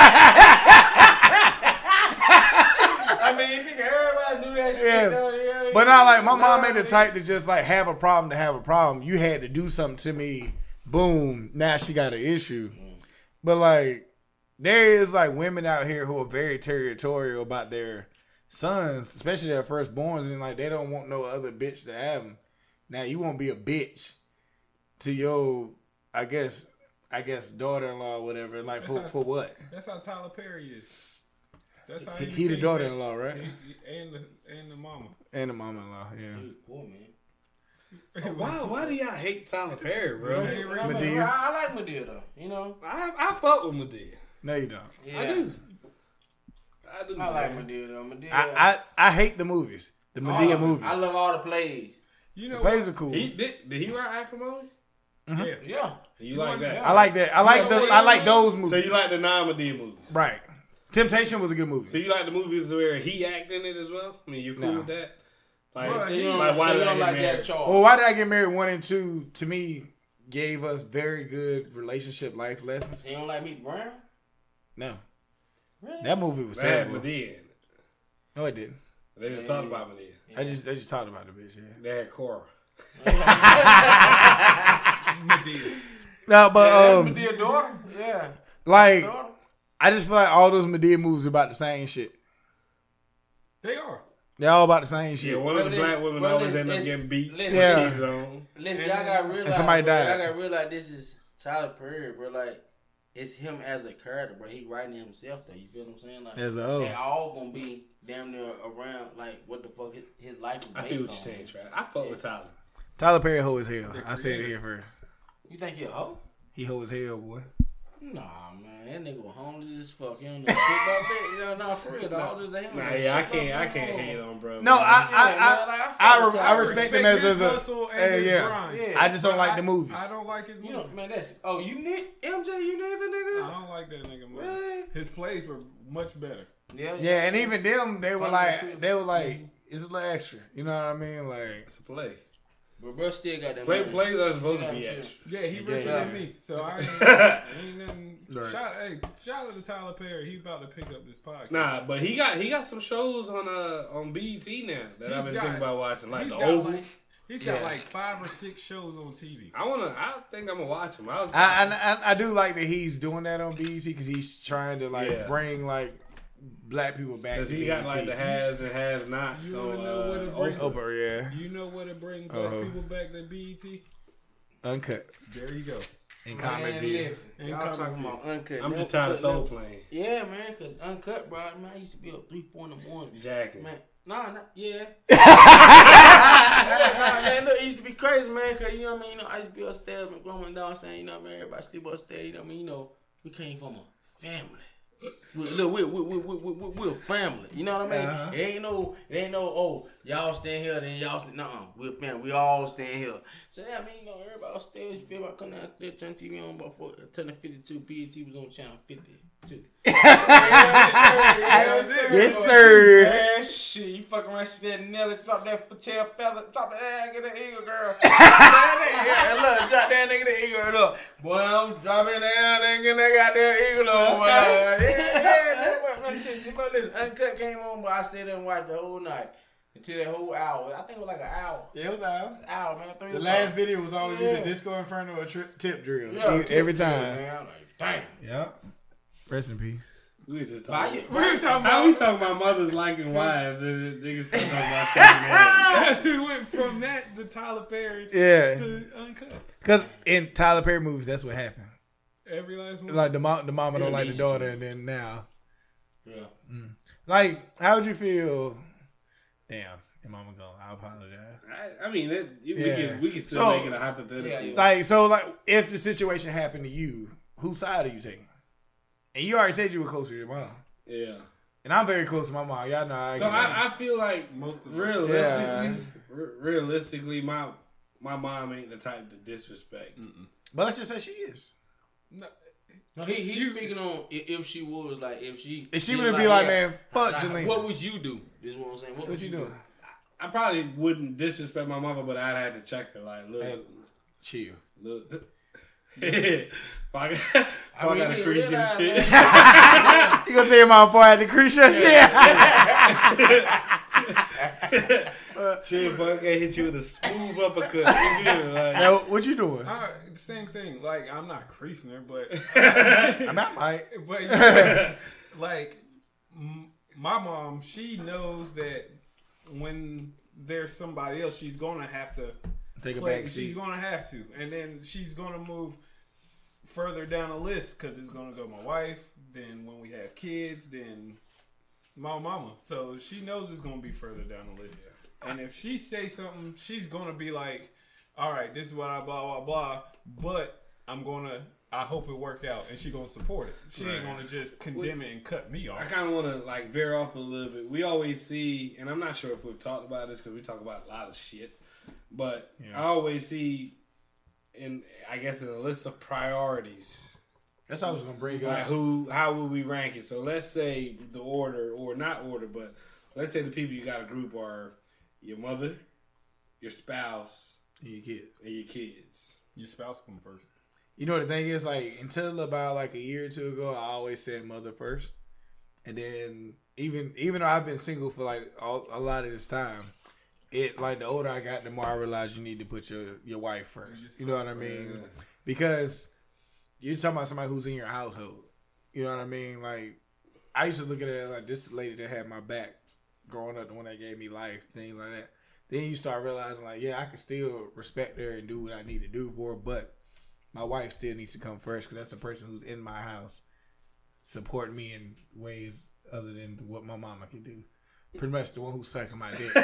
I mean, nigga, everybody knew that shit. Yeah. Though. Yeah, But not like, my mom ain't the type to just, like, have a problem to have a problem. You had to do something to me, boom, now she got an issue. But, like, there is, like, women out here who are very territorial about their sons, especially their firstborns, and, like, they don't want no other bitch to have them. Now, you won't be a bitch to your, I guess, daughter-in-law or whatever, like, for what? That's how Tyler Perry is. That's how He the daughter-in-law, right? And the mama. And the mama-in-law, yeah. He was poor, man. Why do y'all hate Tyler Perry, bro? Madea. I like Madea though. You know. I fuck with Madea. No, you don't. Yeah. I do. I like man. Madea though. Madea. I hate the movies. The Madea movies. I love all the plays. You The know plays what? are cool. Did he write Acrimony? Yeah. Yeah. You like that? I like that. I like those So movies. you like the non-Madea movies? Right. Temptation was a good movie. So you like the movies where he act in it as well? I mean, you cool No. with that? Like, So you don't, like why so you did I don't get like that married? at all? Well, Why Did I Get Married 1 and 2, to me, gave us very good relationship life lessons. You don't like Meet Brown? No. Really? That movie was They had terrible. Madea in it. No, it didn't. They just talked about Madea. They just talked about the bitch, yeah. They had Cora. Madea. No, but, That's Madea daughter? Yeah. like, Daughter? I just feel like all those Madea movies are about the same shit. They are. They're all about the same shit. Yeah, one of the black women always end up getting beat. Yeah. Cheated on. Listen, y'all gotta realize. And somebody bro, died. Y'all gotta realize this is Tyler Perry, bro. Like, it's him as a character, bro. He writing himself, though. You feel what I'm saying? Like, As a whole. they all gonna be damn near around, like, what the fuck his life is based I feel what on. you're saying, Trav. I fuck with Tyler. Tyler Perry hoe as hell. I said it here first. You think he a hoe? He hoe as hell, boy. Nah, man. That nigga was homeless as fuck. You don't know shit about that. You know, nah, for real, dog. Just ain't Nah, yeah, I can't hate on bro. No, I I respect him as his a hustle and his yeah. grind. Yeah. I just don't like the movies. I don't like his You movies. know, man, that's. Oh, you need MJ, you need the I nigga? don't like that nigga, man. Really? His plays were much better. Yeah, Yeah, and even them, they were Funny too. like, it's a little extra. You know what I mean? Like, It's a play. But bro still got that money. Plays are supposed to be Yeah, extra. Yeah, he richer Yeah. than me, so I ain't nothing. Right. Shout out to Tyler Perry. He's about to pick up this podcast. Nah, but he got some shows on BET now that I've been thinking about watching, like he's the got Oval. He's got Yeah. like 5 or 6 shows on TV. I think I'm gonna watch him. I do like that he's doing that on BET because he's trying to Yeah. bring like black people back. Because to he got BET. like the has and has not. You So wanna know what it brings? Oprah. Oprah, yeah, You know what to bring black people back to BET? uncut There you go. and Man, comic view. listen, And y'all comic talking view. about uncut. I'm Man, just tired of look, soul look. playing. Yeah, man, because uncut, bro. Man, I used to be up 3-4 in the morning. Jacking. Man, nah, yeah. Nah, man, look, it used to be crazy, man, because, you know what I mean? I used to be upstairs and growing down saying, you know what I mean? Everybody sleep upstairs, you know what I mean? You know, we came from a family. We're a family. You know what I mean? Uh-huh. It ain't no, oh, y'all stand here, then y'all stand, nuh-uh. We're a family. We all stand here. So, that mean, you know, everybody upstairs, you feel like I come downstairs, turn TV on about turning 52, BET was on channel 50. Yes, sir. Man, shit, you fucking around, see that Nelly, drop that tail feather, drop the egg, get the eagle, girl. Look, drop that nigga the eagle up. Boy, I'm dropping that nigga, they got that eagle over. Yeah, shit, you know, listen, Uncut came on, but I stayed there and watched the whole night. Until that whole hour. I think it was like an hour. Yeah, it was an hour, man. 3 The last video was always either Disco Inferno or tip drill. Yeah, every time. Man, I'm like, damn. Yep. Rest in peace. We were just How talking. we talking about mothers liking wives and niggas still talking about shaking hands. We went from that to Tyler Perry Yeah. to Uncut. Because in Tyler Perry movies, that's what happened. Every last one. Like the mama don't like the daughter, and then now. Yeah. Like, how would you feel? Damn, your mama gone. I apologize. I mean, we can still make it a hypothetical. Yeah. Like, if the situation happened to you, whose side are you taking? And you already said you were close to your mom. Yeah. And I'm very close to my mom. Y'all know I feel like Most of realistically, my mom ain't the type to disrespect. But let's just say she is. No, he's speaking on if she was like if she would be like, man, fuck Selena. What would you do? Is what I'm saying. What you doing? I probably wouldn't disrespect my mother, but I'd have to check her. Like, look, Hey, chill. look. If I got a crease and shit. You gonna tell your mom, boy, I had to crease your shit? Shit, boy, I can't hit you with a smooth uppercut. You good, like, Now, what you doing? The same thing. Like, I'm not creasing her, but I'm not Mike. but yeah, like my mom, she knows that when there's somebody else, she's gonna have to Take a play. back She's seat. gonna have to, and then she's gonna move further down the list because it's gonna go my wife. Then when we have kids, then my mama. So she knows it's gonna be further down the list. And if she say something, she's gonna be like, "All right, this is what I blah blah blah," but I hope it work out, and she gonna support it. She ain't gonna just condemn it and cut me off. I kind of want to like veer off a little bit. We always see, and I'm not sure if we've talked about this because we talk about a lot of shit, but I always see, I guess in a list of priorities. That's what I was gonna bring Like up. how would we rank it? So let's say the order, or not order, but let's say the people you got to group are your mother, your spouse, And your kids. and your kids. Your spouse come first. You know the thing is, like, until about like a year or two ago, I always said mother first, and then even though I've been single for like a lot of this time, it like the older I got, the more I realized you need to put your wife first. You know what I mean? Because you're talking about somebody who's in your household. You know what I mean? Like, I used to look at it as like this lady that had my back growing up, the one that gave me life, things like that. Then you start realizing like, yeah, I can still respect her and do what I need to do for her, but my wife still needs to come first because that's the person who's in my house supporting me in ways other than what my mama can do. Pretty much the one who's sucking my dick.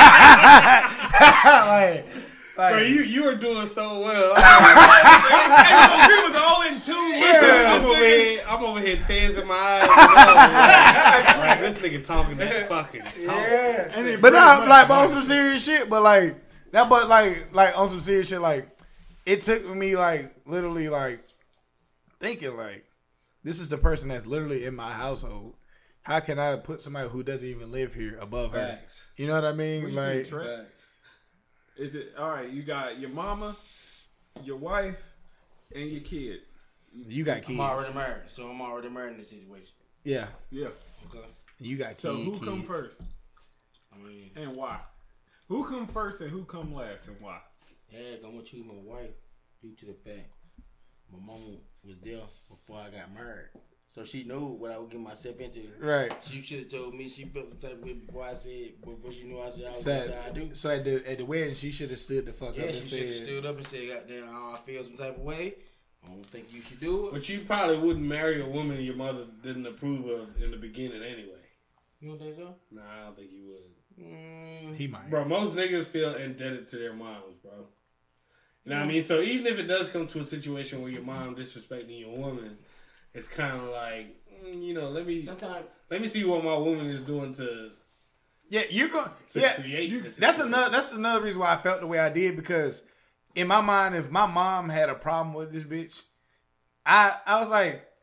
like, Bro, you were doing so well. We was all in tune. I'm over here tears in my eyes. Like, this nigga talking that fucking talk. Yeah. but not like on some serious shit. But like that. But like on some serious shit. Like it took me like literally like thinking like this is the person that's literally in my household. How can I put somebody who doesn't even live here above her? Facts. You know what I mean? What do you Like think, Trent? Is it all right? You got your mama, your wife, and your kids. you got kids. I'm already married, so I'm already married in this situation. Yeah, Yeah. Okay. you got kids. So who come kids. first I mean, and why? Who come first and who come last and why? yeah, I'm gonna choose my wife due to the fact my mom was there before I got married, so she knew what I would get myself into. Right. She should have told me she felt the type of way before she knew I said I was gonna say I do. So at the wedding, she should have stood the fuck Yeah, up and she should have said, stood up and said, "Goddamn, I feel some type of way. I don't think you should do it." But you probably wouldn't marry a woman your mother didn't approve of in the beginning anyway. You don't think so? Nah, I don't think you would. he might. Bro, most niggas feel indebted to their moms, bro. You know what I mean? So even if it does come to a situation where your mom disrespecting your woman, it's kind of like, you know, let me see what my woman is doing to you're going create this. That's another reason why I felt the way I did, because in my mind, if my mom had a problem with this bitch, I was like,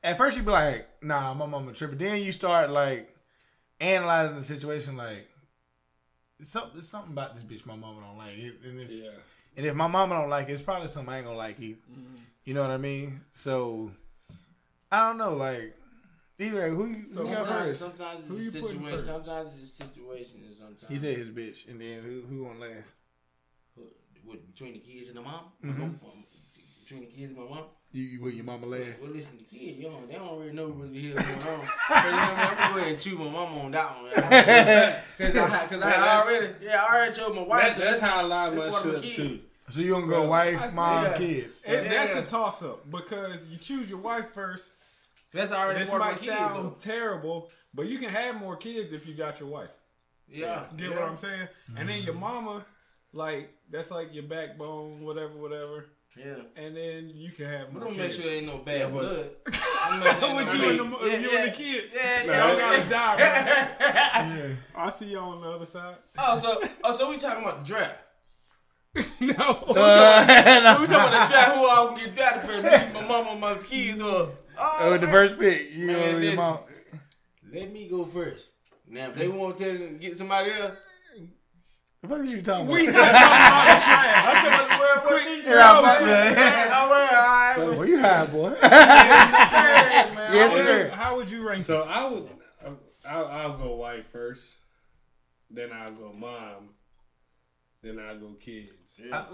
at first you be like, nah, my mama tripping. Then you start like analyzing the situation like it's something about this bitch my mama don't like. And if my mama don't like it, it's probably something I ain't gonna like either. Mm-hmm. You know what I mean? So I don't know, like either who got first? Sometimes it's Who a you putting situation. first? Sometimes it's a situation, and sometimes He said his bitch, and then who won't last? What, between the kids and the mom. Mm-hmm. Between the kids and my mom. You with your mama last? Well, listen, the kid, they don't really know what the hell going on. But, you know what I mean? I'm gonna go ahead and chew my mama on that one. Because I already told my wife. That's how I line my that's shit one up of the too. So you gonna go wife, mom, kids? And that's a toss up because you choose your wife first. That's already This part of might my kids, sound though. terrible, but you can have more kids if you got your wife. Yeah. Get what I'm saying? And then your mama, like, that's like your backbone, whatever. Yeah. And then you can have But more don't make kids. sure there ain't no bad blood. With you and the kids. Yeah, You yeah. gotta die, man. I'll see y'all on the other side. So we talking about the draft. No. We talking about the draft. Who all gonna get drafted for me, my mama, my kids, or The first pick, you Man, know, your listen. mom. Let me go first. Now, if they want to get somebody else, The fuck is you talking We about? not talking about the draft. I'm talking about the quick all right. Well, you high, boy. Man. Yes, sir. How would you rank it? So I'll go wife first, then I'll go mom, then I'll go kids. In a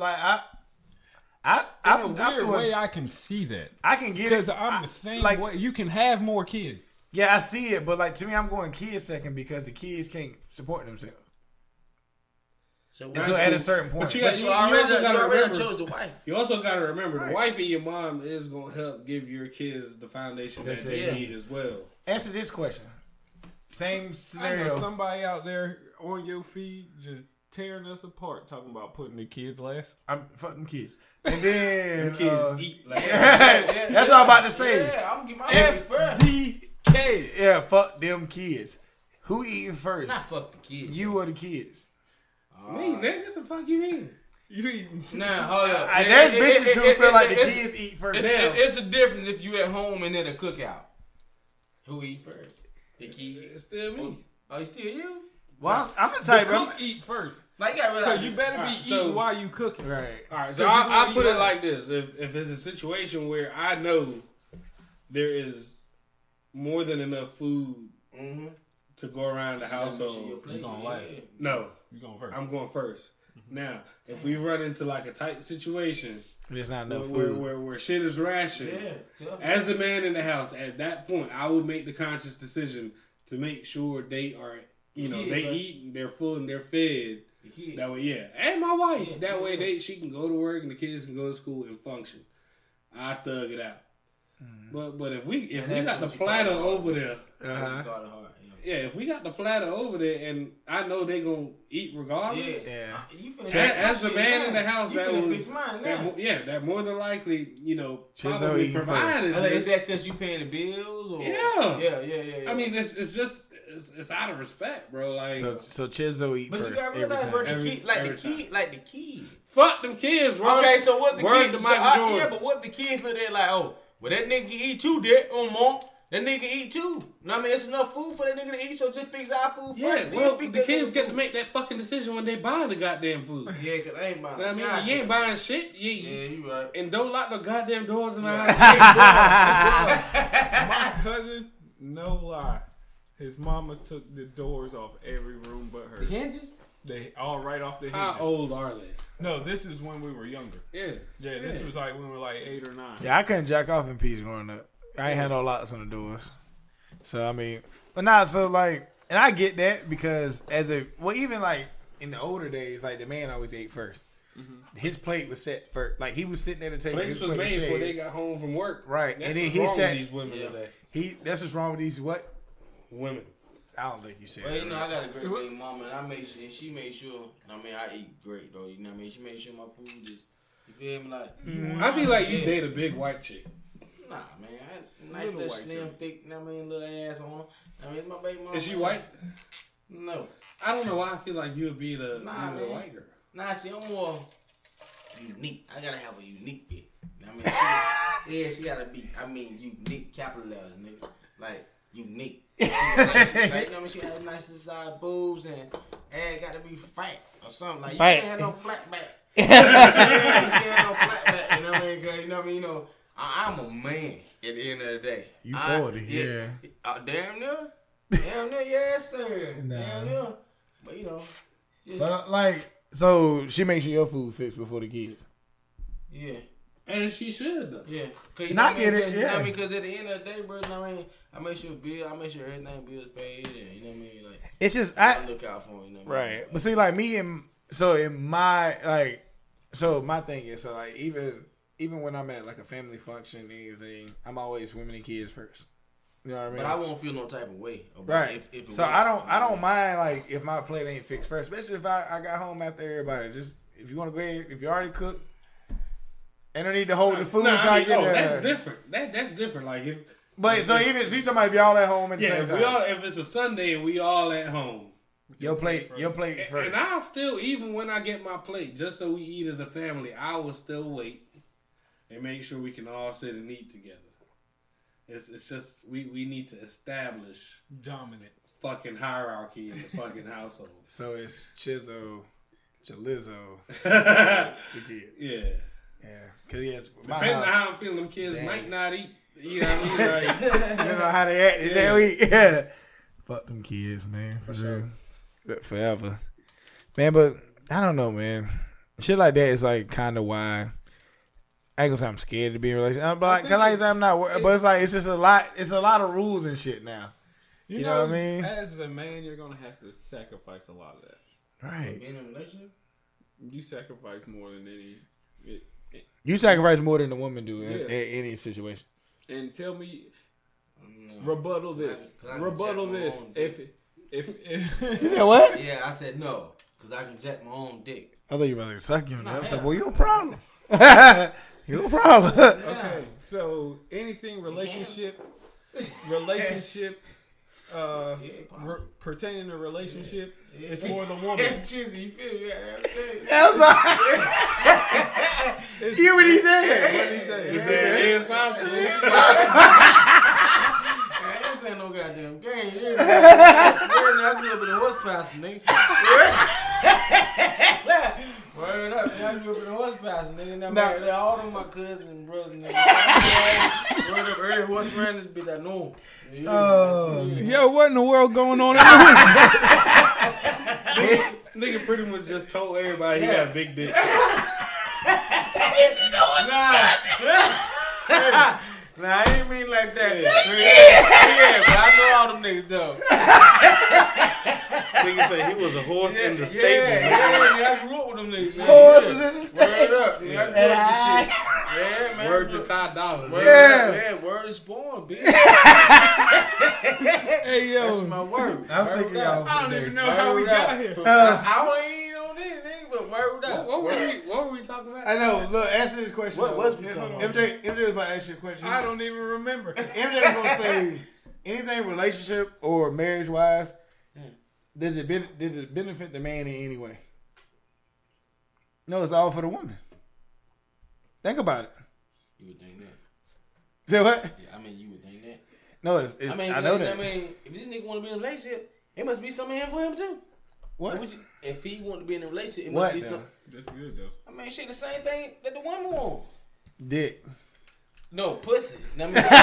I'm weird doing- way, I can see that. I can get Because it. I'm the same like- way. You can have more kids. Yeah, I see it, but like to me, I'm going kids second because the kids can't support themselves. So Until at a certain point. But you But you also gotta already remember. chose the wife. You also got to remember Right. the wife and your mom is gonna help give your kids the foundation that That's they it. need as well. Answer this question. Same I know scenario. somebody out there on your feed just tearing us apart talking about putting the kids last. I'm fucking kids. And then Kids eat like that's what I'm about to say. Yeah, I'm gonna get my wife first. DK. Yeah, fuck them kids. Who eating first? Not fuck the kids. You or the kids? me, nigga. What the fuck you mean? You eating? Nah, hold up. There's bitches who feel like the kids eat first. It's a difference if you at home and then a cookout. Who eat first? The kids. It's still me. Oh, you still you? Well, I'm the The type. cook eat first. Like you gotta realize Because you better be Alright, eating so- while you cooking. Right. All right, so Because you I gonna put eat it last. like this: if it's a situation where I know there is more than enough food Mm-hmm. to go around the household, You gonna last. no, You going first. I'm going first. Now, if we run into like a tight situation There's not enough where, food. where shit is rationed, Yeah, tough. as the man in the house, at that point, I would make the conscious decision to make sure they are, Kids, they right? eat, they're full, and they're fed. The kids. That way, yeah, and my wife. Yeah, that way, yeah. she can go to work and the kids can go to school and function. I thug it out. But if we that's got the what you call platter it. over there, Uh-huh. Got it hard, yeah, if we got the platter over there, and I know they gonna eat regardless. Yeah. You As the man in the house, that was fix mine that, now. that more than likely, Chizzo probably eating provided. Is that because you paying the bills? Or? Yeah. Yeah. I mean, it's just it's out of respect, bro. Like, So Chizzo eat but you first gotta every realize, bro, time. the kid, like Every the kid. fuck them kids, bro. Okay, so what the Word kids? to Michael Jordan. Yeah, but what the kids look at like? Oh, well, that nigga can eat too, Dick. Monk. That nigga eat too. You know what I mean? It's enough food for that nigga to eat, so just fix our food Yeah, first. well, then fix the that kids nigga get to food. make that fucking decision when they buying the goddamn food. Yeah, cause I ain't buying. I mean, God you ain't damn. buying shit. Yeah, you right. And don't lock no goddamn doors in the Yeah. house. My cousin, no lie, his mama took the doors off every room but The hers. hinges? They all right off the hinges. How old are they? No, this is when we were younger. Yeah. Yeah, this was like when we were like 8 or 9. Yeah, I couldn't jack off in peace growing up. I ain't had no locks on the doors. So, I mean, but not so like, and I get that because even like in the older days, like the man always ate 1st. His plate was set first. Like he was sitting at the table. Plates his was plate made before set. they got home from work. Right. That's And then what's he wrong said- with these women Yeah. today. That's what's wrong with these what? Women. I don't think you said Well, that. you know, I got a great baby mama, and she made sure. I mean, I eat great though. You know what I mean? She made sure my food is. You feel me? Like, I be like, you Yeah. date a big white chick. nah, man. Nice Little little white slim, chick. thick. You know what I mean? Little ass on her. I mean, my baby mama. Is she white? No. I don't know why I feel like you would be the Nah, man. white girl. Nah, see, I'm more unique. I gotta have a unique bitch. You know what I Yeah, she gotta be. I mean, unique, capital letters, nigga. Like unique. Like, you know what I mean? She had nice size boobs and got to be fat or something. Like you can't have no flat back. You can't have no flat back. You know what I mean? 'Cause you know what I mean? You know, I'm a man at the end of the day. You 40, yeah. Damn near. Damn near, yes sir. Nah. Damn near. But you know. Just, But like, so she makes sure your food fixed before the kids. yeah. And she should though. Yeah, cause And I get it, yeah. I mean, cause at the end of the day, bro, you know what I mean, I make sure everything bills paid, and you know what I mean, like It's just I look out for them, you know what I mean? right. But see, like me and so in my like, so my thing is so like even when I'm at like a family function and anything, I'm always women and kids first. You know what I mean? But I won't feel no type of way about Right. if it So went, I don't mind like if my plate ain't fixed first, especially if I got home after everybody. Just if you want to go ahead, if you already cooked, ain't no need to hold the food. No, until I I mean, get there. that's different. That's different. Like if But so even so you talking about if y'all at home at the yeah, same if time, if it's a Sunday and we all at home. your plate first. And I'll still, even when I get my plate, just so we eat as a family, I will still wait and make sure we can all sit and eat together. It's just we need to establish Dominant. fucking hierarchy in the fucking household. So it's Chizzo, Chalizzo, Yeah. the kid. Yeah, cause it's my Depending on house. how I'm feeling, them kids Damn. might not eat. You know what I mean? Like, You know how they act that week. Yeah. Fuck them kids, man. For sure. Forever. Man, but I don't know, man. Shit like that is like kind of why I ain't gonna say I'm scared to be in a relationship. I'm like, cause like I'm not worried, but it's just a lot. It's a lot of rules and shit now. You know what I mean? As a man, you're gonna have to sacrifice a lot of that. Right. being in a relationship. You sacrifice more than any. You sacrifice more than the woman do in Yeah. any situation. And tell me, No. rebuttal this. I can Rebuttal jack my this. own dick. You said what? Yeah, I said no, cause I can jack my own dick. I thought you were about to suck you. I was like, hell. well, you a problem. You a problem. Okay, so anything relationship, pertaining to relationship, it's more the woman. Cheesy, you feel me? I'm sorry. It's- You hear what he said? What did he say? is that irresponsible? I ain't playing no goddamn game. I grew up in a horse pasture, nigga. Word up, man. I grew up in a horse pasture, nigga. And I'm married to all of my cousins and brothers, nigga. Word up, every horse ran this bitch, I know. Yo, what in the world going on? Nigga pretty much just told everybody he got a big dick. Nah, I ain't mean like that. Yeah, but I know all them niggas though. Nigga said he was a horse in the stable. Yeah, I grew up with them niggas. Man. Horses in the Word stable. up, nigga. I grew up with this shit. Yeah, man. Word to Ty Dolla. Word Yeah. up, yeah, word is born, bitch. Hey, yo. That's my word. I'm sick of y'all I don't for even today. know how we got here. I ain't on anything, but word up. What were we talking about? I know. Look, answer this question. What though. was we talking about? MJ was about to ask you a question. I don't even remember. MJ was gonna say anything relationship or marriage wise. Does it benefit the man in any way? No, it's all for the woman. Think about it. You would think that. Say what? Yeah, I mean, you would think that. No, it's I mean, I know that. I mean, if this nigga want to be in a relationship, it must be something in for him too. What? If he want to be in a relationship, it What? must be Now? something. That's good, though. I mean, shit, the same thing that the woman want. Dick. No, pussy. I mean, But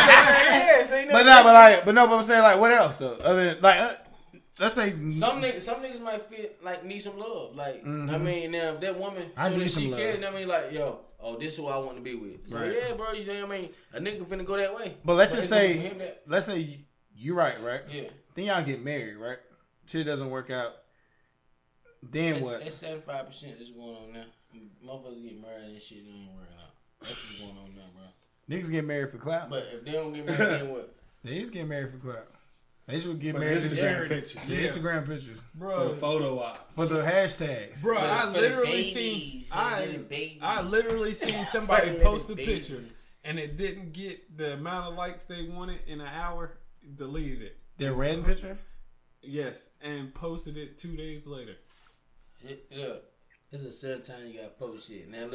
I'm saying like, what else though? Other than like, let's say Some niggas might feel like need some love. Like, I mean, now if that woman I show need that some she love. cares, I mean, like, yo, this is who I want to be with. So Right. yeah, bro, you know what I mean? A nigga finna go that way. But let's just it's gonna be say, him that- let's say you're right? yeah, Then y'all get married, right? Shit doesn't work out. Then what? That's 75% that's going on now. Motherfuckers get married and shit don't work out. That's what's going on now, bro. Niggas get married for clout. But if they don't get married, then what? They just get married for clout. They should get For married to the Instagram pictures. the Instagram pictures For the Bro, photo op. for the hashtags. bro, I For the literally babies, seen for the little babies. I literally seen somebody For the post a little picture babies. and it didn't get the amount of likes they wanted in an hour, deleted it. Their red picture. Yes, and posted it 2 days later. Look, there's a certain time you gotta post shit. Now look,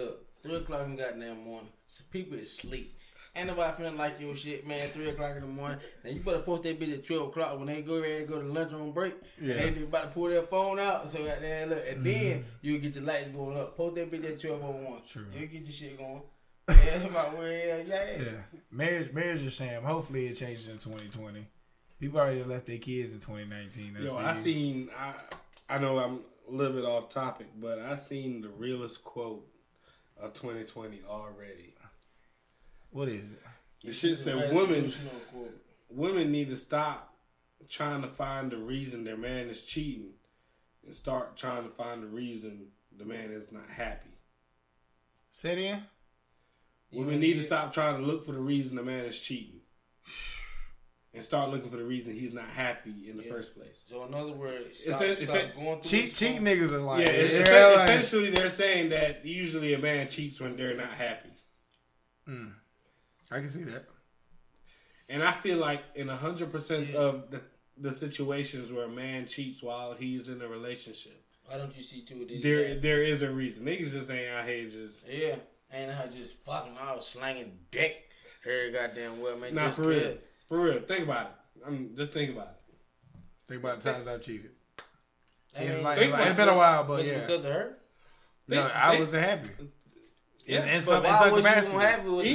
3 o'clock in the goddamn morning. So people is asleep. Ain't nobody feeling like your shit, man. 3 o'clock in the morning. Now you better post that bitch at 12 o'clock when they go ready to go to lunchroom break. Yeah. And they about to pull their phone out. So goddamn look, and then you get your lights going up. Post that bitch at 12:01. True. You get your shit going. Yeah, that's about where yeah. Marriage is a sham. Hopefully it changes in 2020. People already left their kids in 2019. I know I'm a little bit off topic, but I seen the realest quote of 2020 already. What is it? The shit said women need to stop trying to find the reason their man is cheating and start trying to find the reason the man is not happy. Say it in? Women need to stop trying to look for the reason the man is cheating and start looking for the reason he's not happy in the first place. So in other words, stop going through cheat niggas are like essentially they're saying that usually a man cheats when they're not happy. I can see that. And I feel like in 100% of the situations where a man cheats while he's in a relationship, why don't you see to it? There is a reason. Niggas just ain't out here just ain't her just fucking out slanging dick every goddamn well, man. Nah, just for real. For real. Think about it. Just think about it. Think about the times I've cheated. It's been a while, but yeah. Because of her? No, I wasn't happy. Yeah, but why was you happy with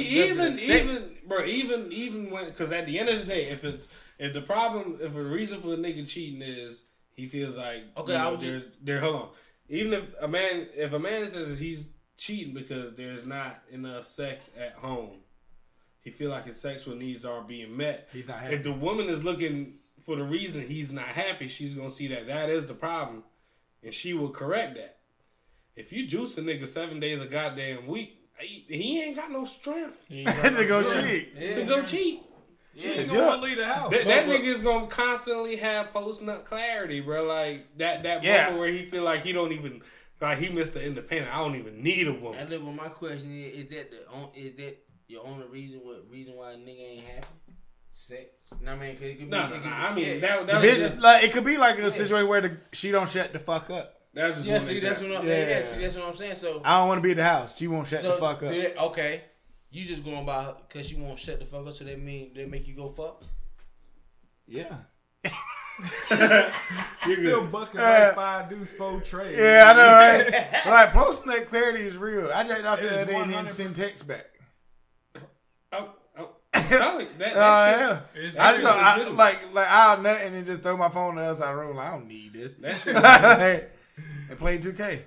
even when, because at the end of the day, if a reason for the nigga cheating is he feels like hold on, even if a man says he's cheating because there's not enough sex at home, he feel like his sexual needs aren't being met. He's not happy. If the woman is looking for the reason he's not happy, she's gonna see that is the problem, and she will correct that. If you juice a nigga 7 days a goddamn week, he ain't got no strength to go cheat. To go cheat. She ain't gonna leave the house. That nigga's gonna constantly have post-nut clarity, bro. Like that moment where he feel like he don't even like he missed the independent. I don't even need a woman. And look, well, my question is that your only reason why a nigga ain't happy? Sex. No, I mean, it could be. It could be like in a situation where she don't shut the fuck up. That's just that's what I'm saying. So I don't want to be at the house. She won't shut the fuck up. Okay, you just going by because she won't shut the fuck up. So they make you go fuck. Yeah. You still bucking like 5 deuce 4 trade. Yeah, I know, right? Like post-nut clarity is real. I just out there and didn't send text back. I'll nut and then just throw my phone in the other side of the room. Like, I don't need this. That shit. And play 2K.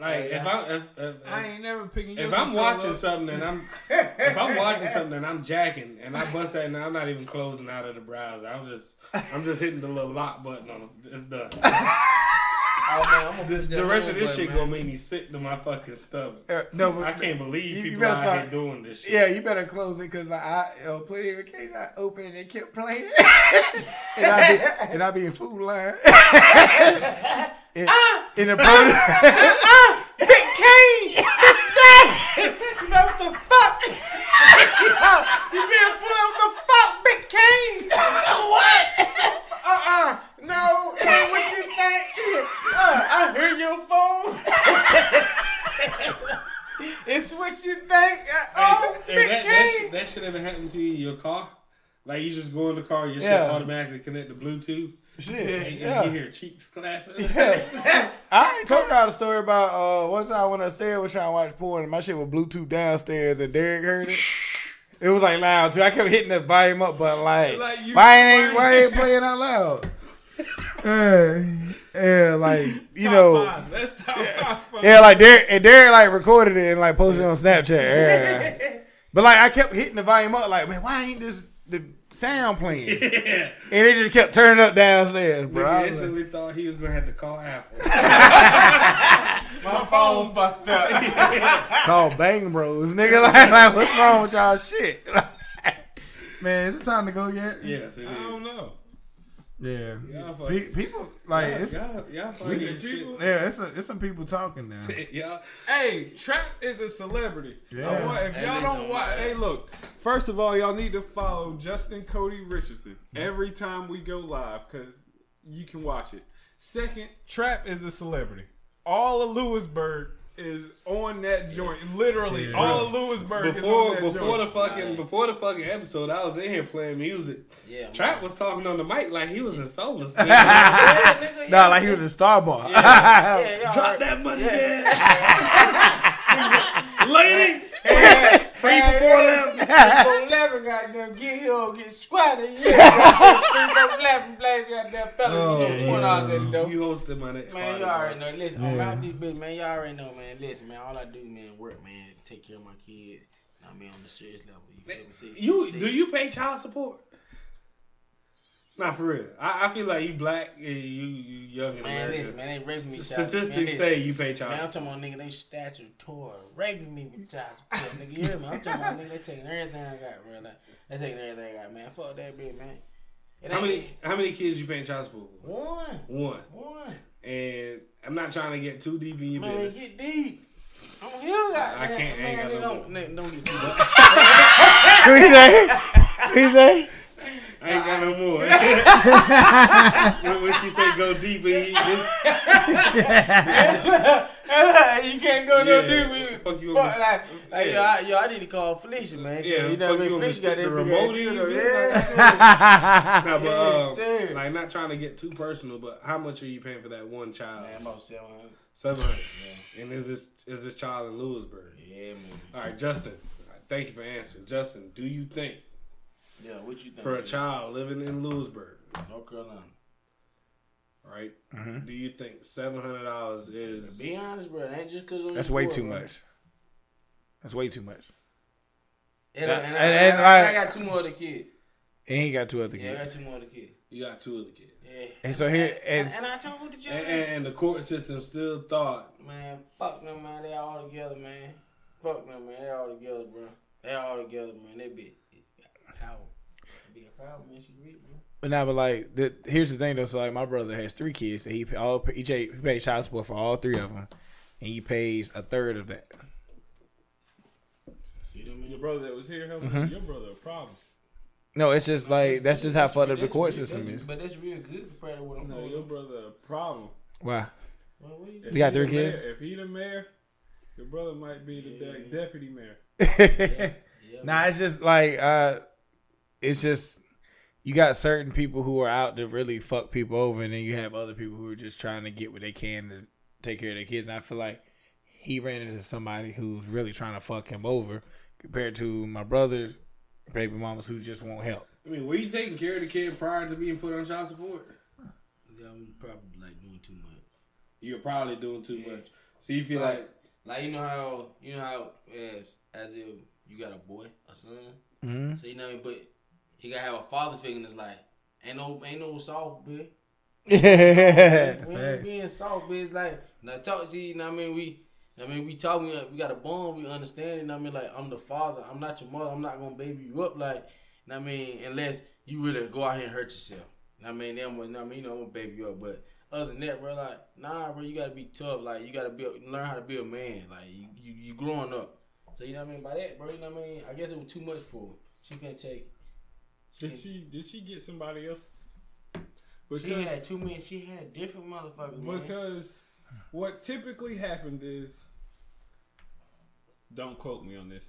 I ain't never picking. If I'm watching something and I'm jacking and I bust that and I'm not even closing out of the browser. I'm just hitting the little lock button on it. It's done. The rest of this shit gonna make me sick to my fucking stomach. I can't believe people out here doing this shit. Yeah, you better close it because plenty of occasions I opened and it kept playing, and I be in food line. In the produce. Big Kane! You know what the fuck? You being fooled out the fuck, Big Kane! What? No, what you think? I heard your phone. It's what you think. Big Kane! That should ever happen to you in your car? Like you just go in the car, your shit automatically connect to Bluetooth. Shit, you hear cheeks clapping. Yeah. I ain't told y'all the story about one time when I was trying to watch porn and my shit was Bluetooth downstairs and Derek heard it. It was like loud too. I kept hitting the volume up, but like why ain't playing out loud? Like you know, that's top 5. Yeah, like Derek like recorded it and like posted it on Snapchat. Yeah. But like I kept hitting the volume up, like man, why ain't the sound playing? And it just kept turning up downstairs, bro. I instantly thought he was gonna have to call Apple. My phone fucked up. Call Bang Bros, nigga. Like what's wrong with y'all shit? Man, is it time to go yet? Yes, it is. I don't know. Yeah, people like y'all find this shit. Yeah, it's some people talking now. Yeah. Hey, Trap is a celebrity. Yeah. If y'all don't watch, hey, look. First of all, y'all need to follow Justin Cody Richardson every time we go live because you can watch it. Second, Trap is a celebrity. All of Lewisburg is on that joint. Literally, all of Lewisburg Before is on that joint. the fucking episode, I was in here playing music. Yeah, Trap was talking on the mic like he was in Solus. Nah, like he was a star bar. Drop that money, lady. Free before 11. 11, goddamn, get here, get squatted. Yeah, 11, blast, goddamn fella, you get $20 at the door. You hosted my next Man, party, you already bro. know. Listen, I'm out this bitch, man. You already know, man. Listen, man. All I do, man, work, man. Take care of my kids. I mean, on the serious level. You feel me? Do you pay child support? Not for real. I feel like you black and you young in Man, America. listen, man. They raping me. Statistics say you pay child Man, I'm support. talking about nigga, they statutory raping me with child support, nigga. You hear me? I'm talking about nigga, they taking everything I got, bro. Like, they taking everything I got, man. Fuck that bitch, man. How many kids you paying child support for? One. And I'm not trying to get too deep in your Man, business. get deep. I'm here, I can't. I ain't got no more. Don't get too deep. What he say? I ain't got no more. when she say go deep, you can't go no deep. Fuck you. Yo, I need to call Felicia, man. Yeah, you know fuck you. Felicia got that The remote in you. Yeah. Nah, but Yes, sir. like not trying to get too personal, but how much are you paying for that one child? Man, about 700. 700. Yeah. And is this child in Lewisburg? Yeah, man. All right, Justin. Thank you for answering. Justin, do you think Yeah, what you think? for a child living in Lewisburg, North Carolina. right? Do you think $700 is? Be honest, bro. It ain't just because That's way too much. That's way too much. And And I got two more other kids. And he got two other Yeah, I got kids. two more other kids. You got two other kids, Yeah. And so here, and And I told the judge, and the court system still thought. man, fuck them, man. They all together, man. Fuck them, man. They all together, bro. They all together, man. They be power. They be a power, man. She rich, bro. but now, but like, here's the thing though. So like, my brother has 3 kids. That he pays child support for all 3 of them, and he pays a third of that. You know what I mean? Your brother that was here helping your brother a problem. No, it's just like that's just how fucked up the court system is. But that's real good compared to what I'm No, doing. your brother a problem. Why? Well, what you He got 3 kids. If he the mayor, your brother might be the deputy mayor. Yeah, Nah, it's just like it's just you got certain people who are out to really fuck people over, and then you have other people who are just trying to get what they can to take care of their kids. And I feel like he ran into somebody who's really trying to fuck him over compared to my brother's baby mamas who just won't help. I mean, were you taking care of the kid prior to being put on child support? Yeah, I'm probably like doing too much. You're probably doing too much. So you feel like you know how as if you got a boy, a son. Mm-hmm. So you know, but he gotta have a father figure in his life. Ain't no soft bitch. We ain't being soft, bitch. Like, when I talk to you, you know what I mean? We talk, we got a bond, we understand, you know what I mean? Like, I'm the father, I'm not your mother, I'm not gonna baby you up, like, you know what I mean? Unless you really go out here and hurt yourself. You know what I mean? Then, you know what I mean? You know, I'm gonna baby you up, but other than that, bro, like, nah, bro, you gotta be tough, like, you gotta learn how to be a man, like, you growing up. So, you know what I mean? By that, bro, you know what I mean? I guess it was too much for her. She couldn't take it. Did she get somebody else? She had too many. She had different motherfuckers. Because what typically happens is, don't quote me on this.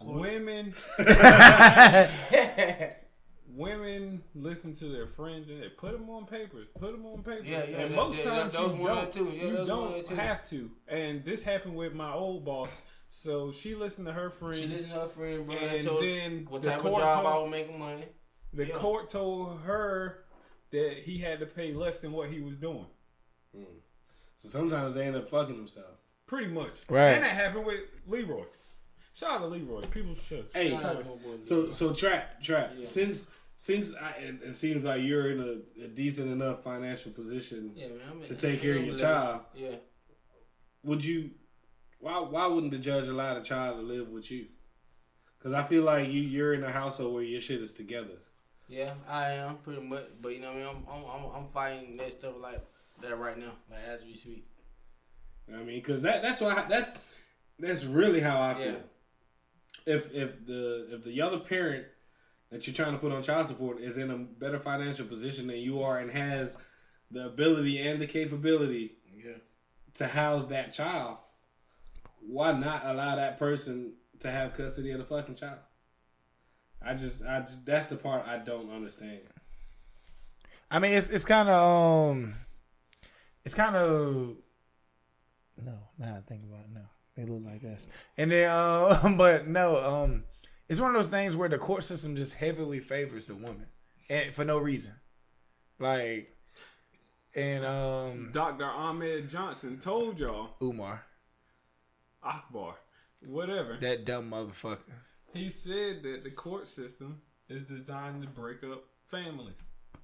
Women listen to their friends and they put them on papers. Yeah, and most times you don't too. have to. And this happened with my old boss. So she listened to her friends. She listened to her friend, bro. And told then what the type of court job told- I was making money. The court told her that he had to pay less than what he was doing. so sometimes they end up fucking themselves. Pretty much. Right. And that happened with Leroy. Shout out to Leroy. People should. Hey, so trap. Yeah. Since it seems like you're in a decent enough financial position to take care of your child. Yeah. Would you? Why wouldn't the judge allow the child to live with you? Because I feel like you're in a household where your shit is together. Yeah, I am pretty much, but you know what I mean. I'm fighting that stuff like that right now, like as we speak. I mean, because that's really how I feel. Yeah. If the other parent that you're trying to put on child support is in a better financial position than you are and has the ability and the capability to house that child, why not allow that person to have custody of the fucking child? I just that's the part I don't understand. I mean, it's kind of no. Now I think about it, no, they look like us, and then but no, it's one of those things where the court system just heavily favors the woman, and for no reason, like, and Dr. Ahmed Johnson told y'all, Umar, Akbar, whatever. that dumb motherfucker. He said that the court system is designed to break up families.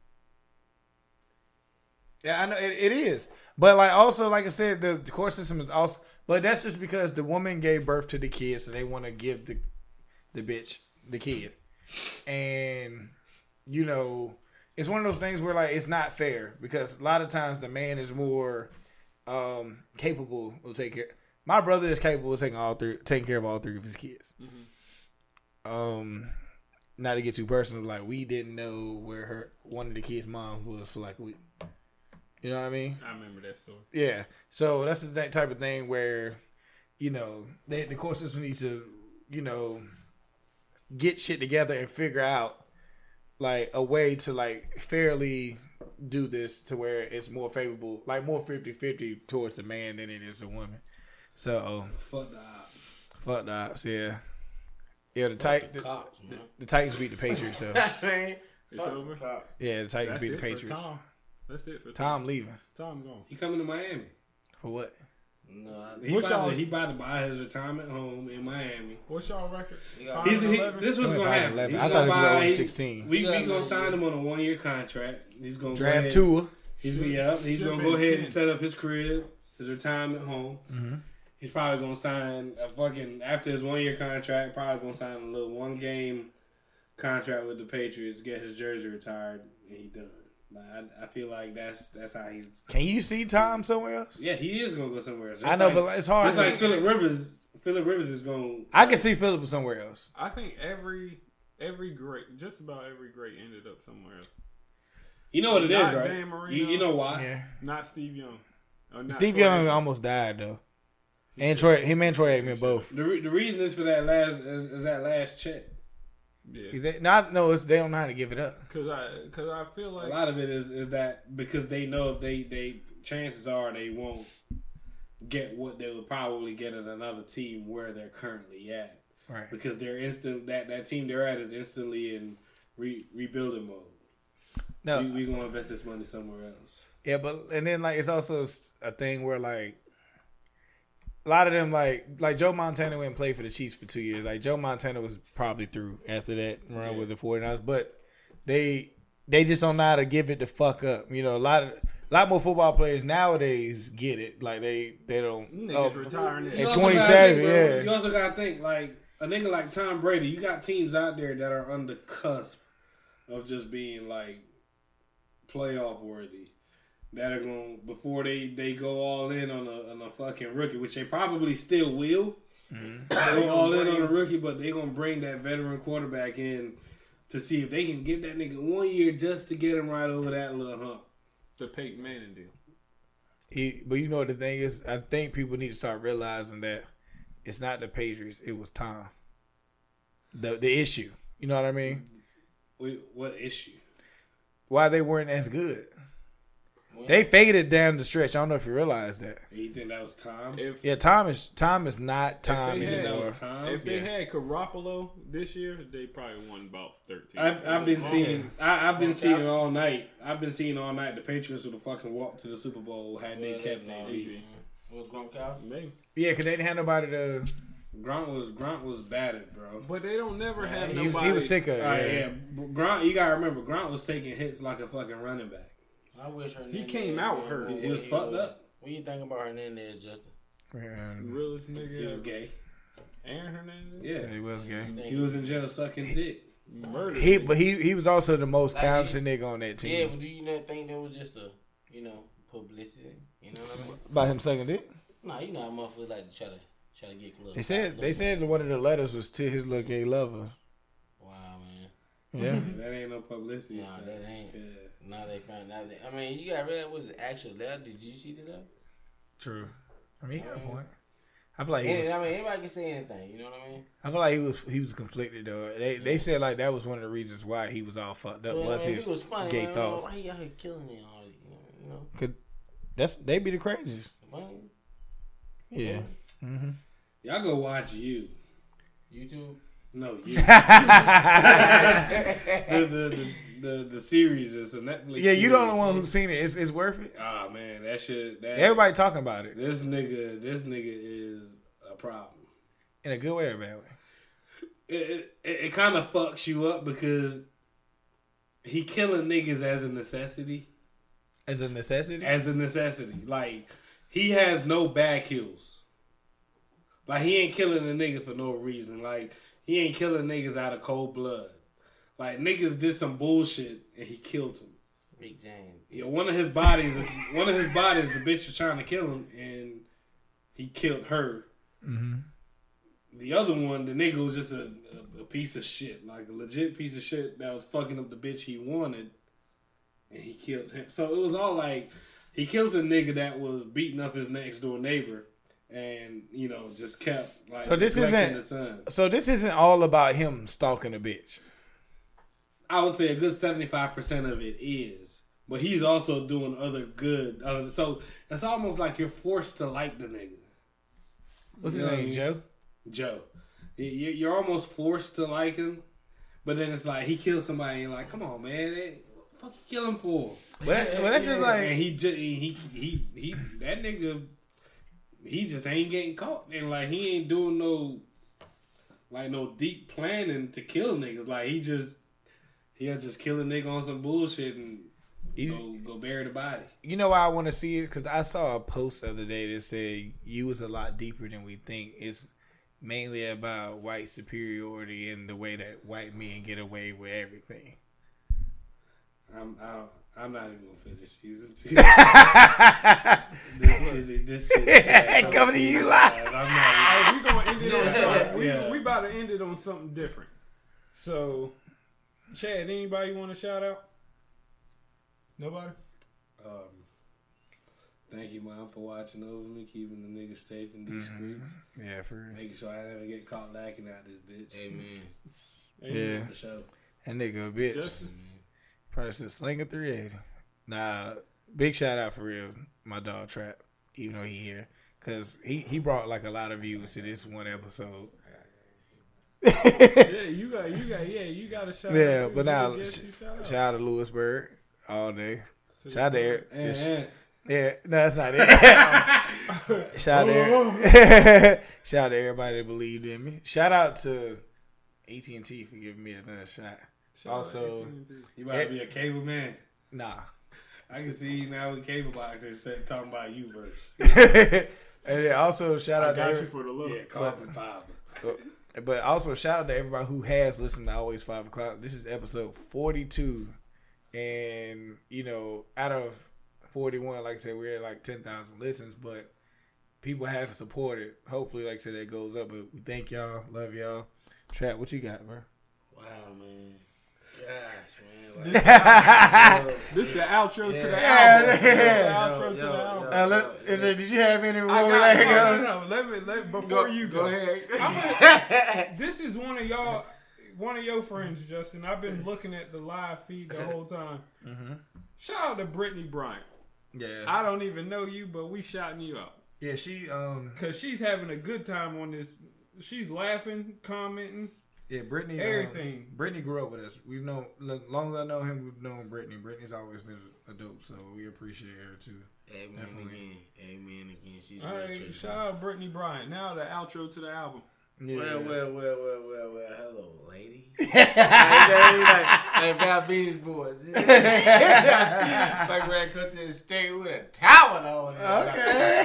Yeah, I know it is, but like also, like I said, the court system is also, but that's just because the woman gave birth to the kid, so they want to give the bitch the kid, and you know, it's one of those things where like it's not fair because a lot of times the man is more capable of taking care. My brother is capable of taking care of all three of his kids. Mm-hmm. Not to get too personal, like we didn't know where one of the kids' mom was for like a week. You know what I mean? I remember that story. Yeah. So that's the type of thing where, you know, the court system needs to, you know, get shit together and figure out like a way to like fairly do this to where it's more favorable, like more 50-50 towards the man than it is the woman. So Fuck the ops. fuck the ops, yeah. Yeah, the Cops, man. the Titans beat the Patriots though. Man, It's over. Yeah, the Titans That's beat the it Patriots. for Tom. That's it for Tom leaving. Tom gone. He coming to Miami. For what? No, He What's about, y'all- to, he about to buy his retirement home in Miami. What's y'all record? got- 5 He's, and he, 11? this was He went gonna 5 happen. and 11. He's I gonna thought he was buy. only he- 16. We Yeah, gonna man, sign yeah. him on a 1-year contract. He's gonna go Draft ahead. Tua. He's Should- he's should gonna been go ahead 10. and set up his crib, his retirement home. Mm-hmm. He's probably gonna sign a fucking after his 1-year contract. Probably gonna sign a little 1-game contract with the Patriots, get his jersey retired, and he done. Like, I feel like that's how he's. Can you see Tom somewhere else? Yeah, he is gonna go somewhere else. I know, but it's hard. It's like Phillip Rivers. Phillip Rivers is gonna. I can see Phillip somewhere else. I think every great, just about every great ended up somewhere else. You know what it is, Not right? Dan Marino. You know why? Yeah. Not Steve Young. Or not Steve Troy Young Aikman. almost died though, He and should- Him and Troy he Aikman should. both. The reason is for that last is that last check. Yeah. They don't know how to give it up. Cause I feel A like lot of it is that because they know if they chances are they won't get what they would probably get at another team where they're currently at. Right. Because they're that team they're at is instantly in rebuilding mode. No. We gonna invest this money somewhere else. Yeah, but and then like it's also a thing where like a lot of them like Joe Montana went and played for the Chiefs for 2 years. Like Joe Montana was probably through after that run with the 49ers, but they just don't know how to give it the fuck up. You know, a lot more football players nowadays get it. Like they don't. niggas retiring It's it. You also 27, gotta think, bro, yeah. You also gotta think like a nigga like Tom Brady. You got teams out there that are on the cusp of just being like playoff worthy. That are going before they go all in on a fucking rookie, which they probably still will. Go all in on a rookie, but they gonna bring that veteran quarterback in to see if they can give that nigga 1 year just to get him right over that little hump. The Peyton Manning deal. But you know what the thing is? I think people need to start realizing that it's not the Patriots. It was Tom. The issue. You know what I mean? Wait, what issue? Why they weren't as good. They faded down the stretch. I don't know if you realize that. You think that was Tom? If Yeah, Tom is not Tom they had- anymore. That was Tom? if they Yes. had Garoppolo this year, they probably won about 13. I've been seeing. I've been seeing all night. I've been seeing all night. The Patriots would have fucking walked to the Super Bowl had they kept their lead. Was Gronkowski? Maybe, Yeah, because they didn't have nobody to. Gronk was battered, bro. but they don't never have He nobody. was sick of it. All right, yeah. Gronk, you gotta remember, Gronk was taking hits like a fucking running back. I wish Hernandez. He came out hurt. He was fucked up. What you think about Hernandez, Justin? Realest nigga. He was ever. gay. Aaron Hernandez. Yeah, He was gay. he was in jail sucking dick. Murdered. He was also the most Like, talented nigga on that Yeah, team. but do you not think that was just a, publicity? You know what I mean? By him sucking dick. Nah, you know how motherfuckers like to try to get close. They said one of the letters was to his little gay lover. Wow, man. Yeah. That ain't no publicity Nah, stuff. that ain't. Yeah. Now they found out. I mean, you got to realize was the actual letter. Did you see the letter? True. I mean, he got a point. I feel like he was. I mean, anybody can say anything. You know what I mean? I feel like he was conflicted though. They said like that was one of the reasons why he was all fucked up. So, Was I mean, his he was funny, gay man. thoughts? Why he out here killing me and all that? You know? They be the craziest. Funny. Yeah. Mm-hmm. Y'all go watch You. YouTube. No, You. the series is a Netflix. Yeah, you the series. only one who's seen it. It's worth it. Ah man, that shit. Everybody talking about it This nigga is a problem. in a good way or a bad way. It kind of fucks you up because he killing niggas as a necessity. As a necessity. Like, he has no back heels. Like, he ain't killing a nigga for no reason. Like, he ain't killing niggas out of cold blood. Like, niggas did some bullshit and he killed him. Rick James. Yeah, one of his bodies, the bitch was trying to kill him and he killed her. Mm-hmm. The other one, the nigga was just a piece of shit. Like, a legit piece of shit that was fucking up the bitch he wanted. And he killed him. So it was all like, he killed a nigga that was beating up his next door neighbor, and just kept like. So this neglecting the son. So this isn't all about him stalking a bitch. I would say a good 75% of it is, but he's also doing other good. So it's almost like you're forced to like the nigga. What's You his know name, what I Joe? Joe. You're almost forced to like him, but then it's like he killed somebody, and you're like, come on, man. What the fuck you kill him for? But that's just like. And he that nigga, he just ain't getting caught, and like he ain't doing no deep planning to kill niggas. Like he'll just kill a nigga on some bullshit and go bury the body. You know why I want to see it? Because I saw a post the other day that said you was a lot deeper than we think. It's mainly about white superiority and the way that white men get away with everything. I'm not even gonna finish season 2. this shit coming to you live. We gonna end it on something. We about to end it on something different. So, Chad, anybody want to shout out? Nobody. Thank you, Mom, for watching over me, keeping the niggas safe in these streets. Yeah, for real. Making sure I never get caught lacking out this bitch. Amen. Yeah. For sure. That nigga a bitch. Justin. Probably still slinging 380. Nah, big shout out for real, my dog Trap, even though he here. Because he brought like a lot of views to this one episode. Yeah, you got a shout out. Yeah, too. but now, Shout shout out to Lewisburg all day. Shout out to Eric. Yeah, no, that's not it. Shout out to everybody that believed in me. Shout out to AT&T for giving me another shot. Also, you about to be a cable man. Nah. I can see you now with cable boxers talking about U-verse. And then also shout out got to you for the love. Yeah, carbon fiber. But also shout out to everybody who has listened to Always 5 o'clock. This is episode 42, and out of 41, like I said, we're at like 10,000 listens, but people have supported. Hopefully, like I said, that goes up. But we thank y'all, love y'all. Trap, what you got, bro? Wow, man. Gosh, man. This is the outro to the album. album. Did you have any more? No. Let before you go ahead. This is one of your friends, Justin. I've been looking at the live feed the whole time. Mm-hmm. Shout out to Brittany Bryant. Yeah. I don't even know you, but we shouting you out. Yeah, she because she's having a good time on this. She's laughing, commenting. Yeah, Brittany. Everything. Brittany grew up with us. We've known, as long as I know him, we've known Brittany. Brittany's always been a dope, so we appreciate her too. Amen again. She's all right. Shout out Brittany Bryant. Now the outro to the album. Yeah. Well. Hello, lady. like Diabetes Boys. Like Red cut to the state with a towel on. Okay.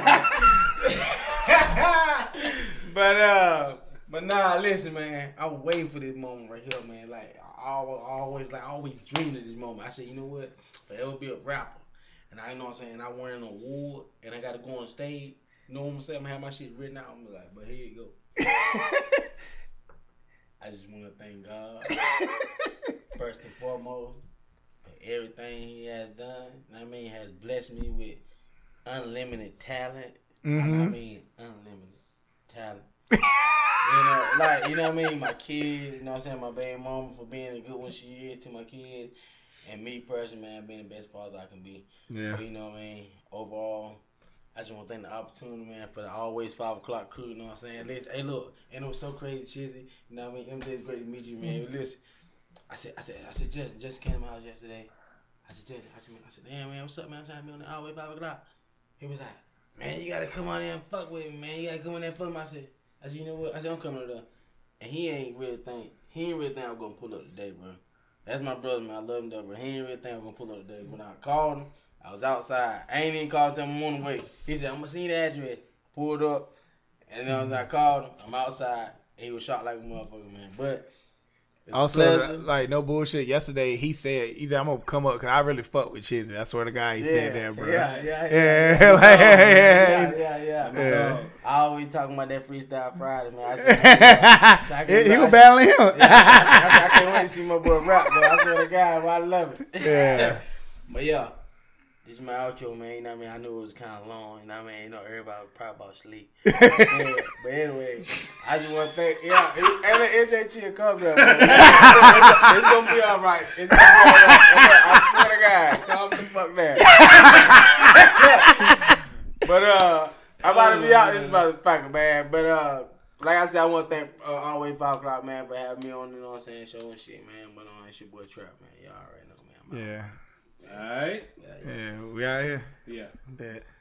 But nah, listen, man. I was waiting for this moment right here, man. Like I always dreamed of this moment. I said, you know what? Forever be a rapper. And I know what I'm saying, I won an award and I gotta go on stage. You know what I'm saying? I'm gonna have my shit written out. I'm like, but here you go. I just wanna thank God first and foremost for everything he has done. I mean, has blessed me with unlimited talent. Mm-hmm. I mean, unlimited talent. You know, like, you know what I mean? My kids, you know what I'm saying? My baby mama for being a good one she is to my kids. And me personally, man, being the best father I can be. Yeah. But, you know what I mean? Overall, I just want to thank the opportunity, man, for the always 5 o'clock crew, you know what I'm saying? Listen, hey, look, and it was so crazy, Chizzy. You know what I mean? MJ, it's great to meet you, man. Listen, I said, Just came to my house yesterday. I said, damn, man, what's up, man? I'm trying to be on the always 5 o'clock. He was like, man, you got to come on there and fuck with me, man. You got to come on there and fuck with me. I said, you know what? I said, I'm coming to the. And he ain't really think I was going to pull up today, bro. That's my brother, man. I love him, though, but he ain't really think I was going to pull up today. When I called him, I was outside. I ain't even called him on the way. He said, I'm going to see the address. Pulled up. And then I called him. I'm outside. And he was shocked like a motherfucker, man. But it's also, like, no bullshit. Yesterday, he said, I'm going to come up because I really fuck with Chizzy. I swear to God, he said that, bro. Yeah. I always talking about that Freestyle Friday, man. He was battling him. I can't wait to see my boy rap, bro. I swear to God, bro, I love it. Yeah. But yeah, this is my outro, man. You know what I mean? I knew it was kind of long. You know what I mean? You know, everybody was probably about to sleep. But anyway, I just want to thank, MJ Chill, come here, man. It's going to be all right. It's going to be all right. I swear to God, calm the fuck down. But, I'm about to be out this motherfucker, man. But, like I said, I want to thank Always 5 o'clock, man, for having me on, you know what I'm saying, show and shit, man. But it's your boy Trap, man. Y'all already know, man. Yeah. All right. Yeah, we out here. Yeah. Bet.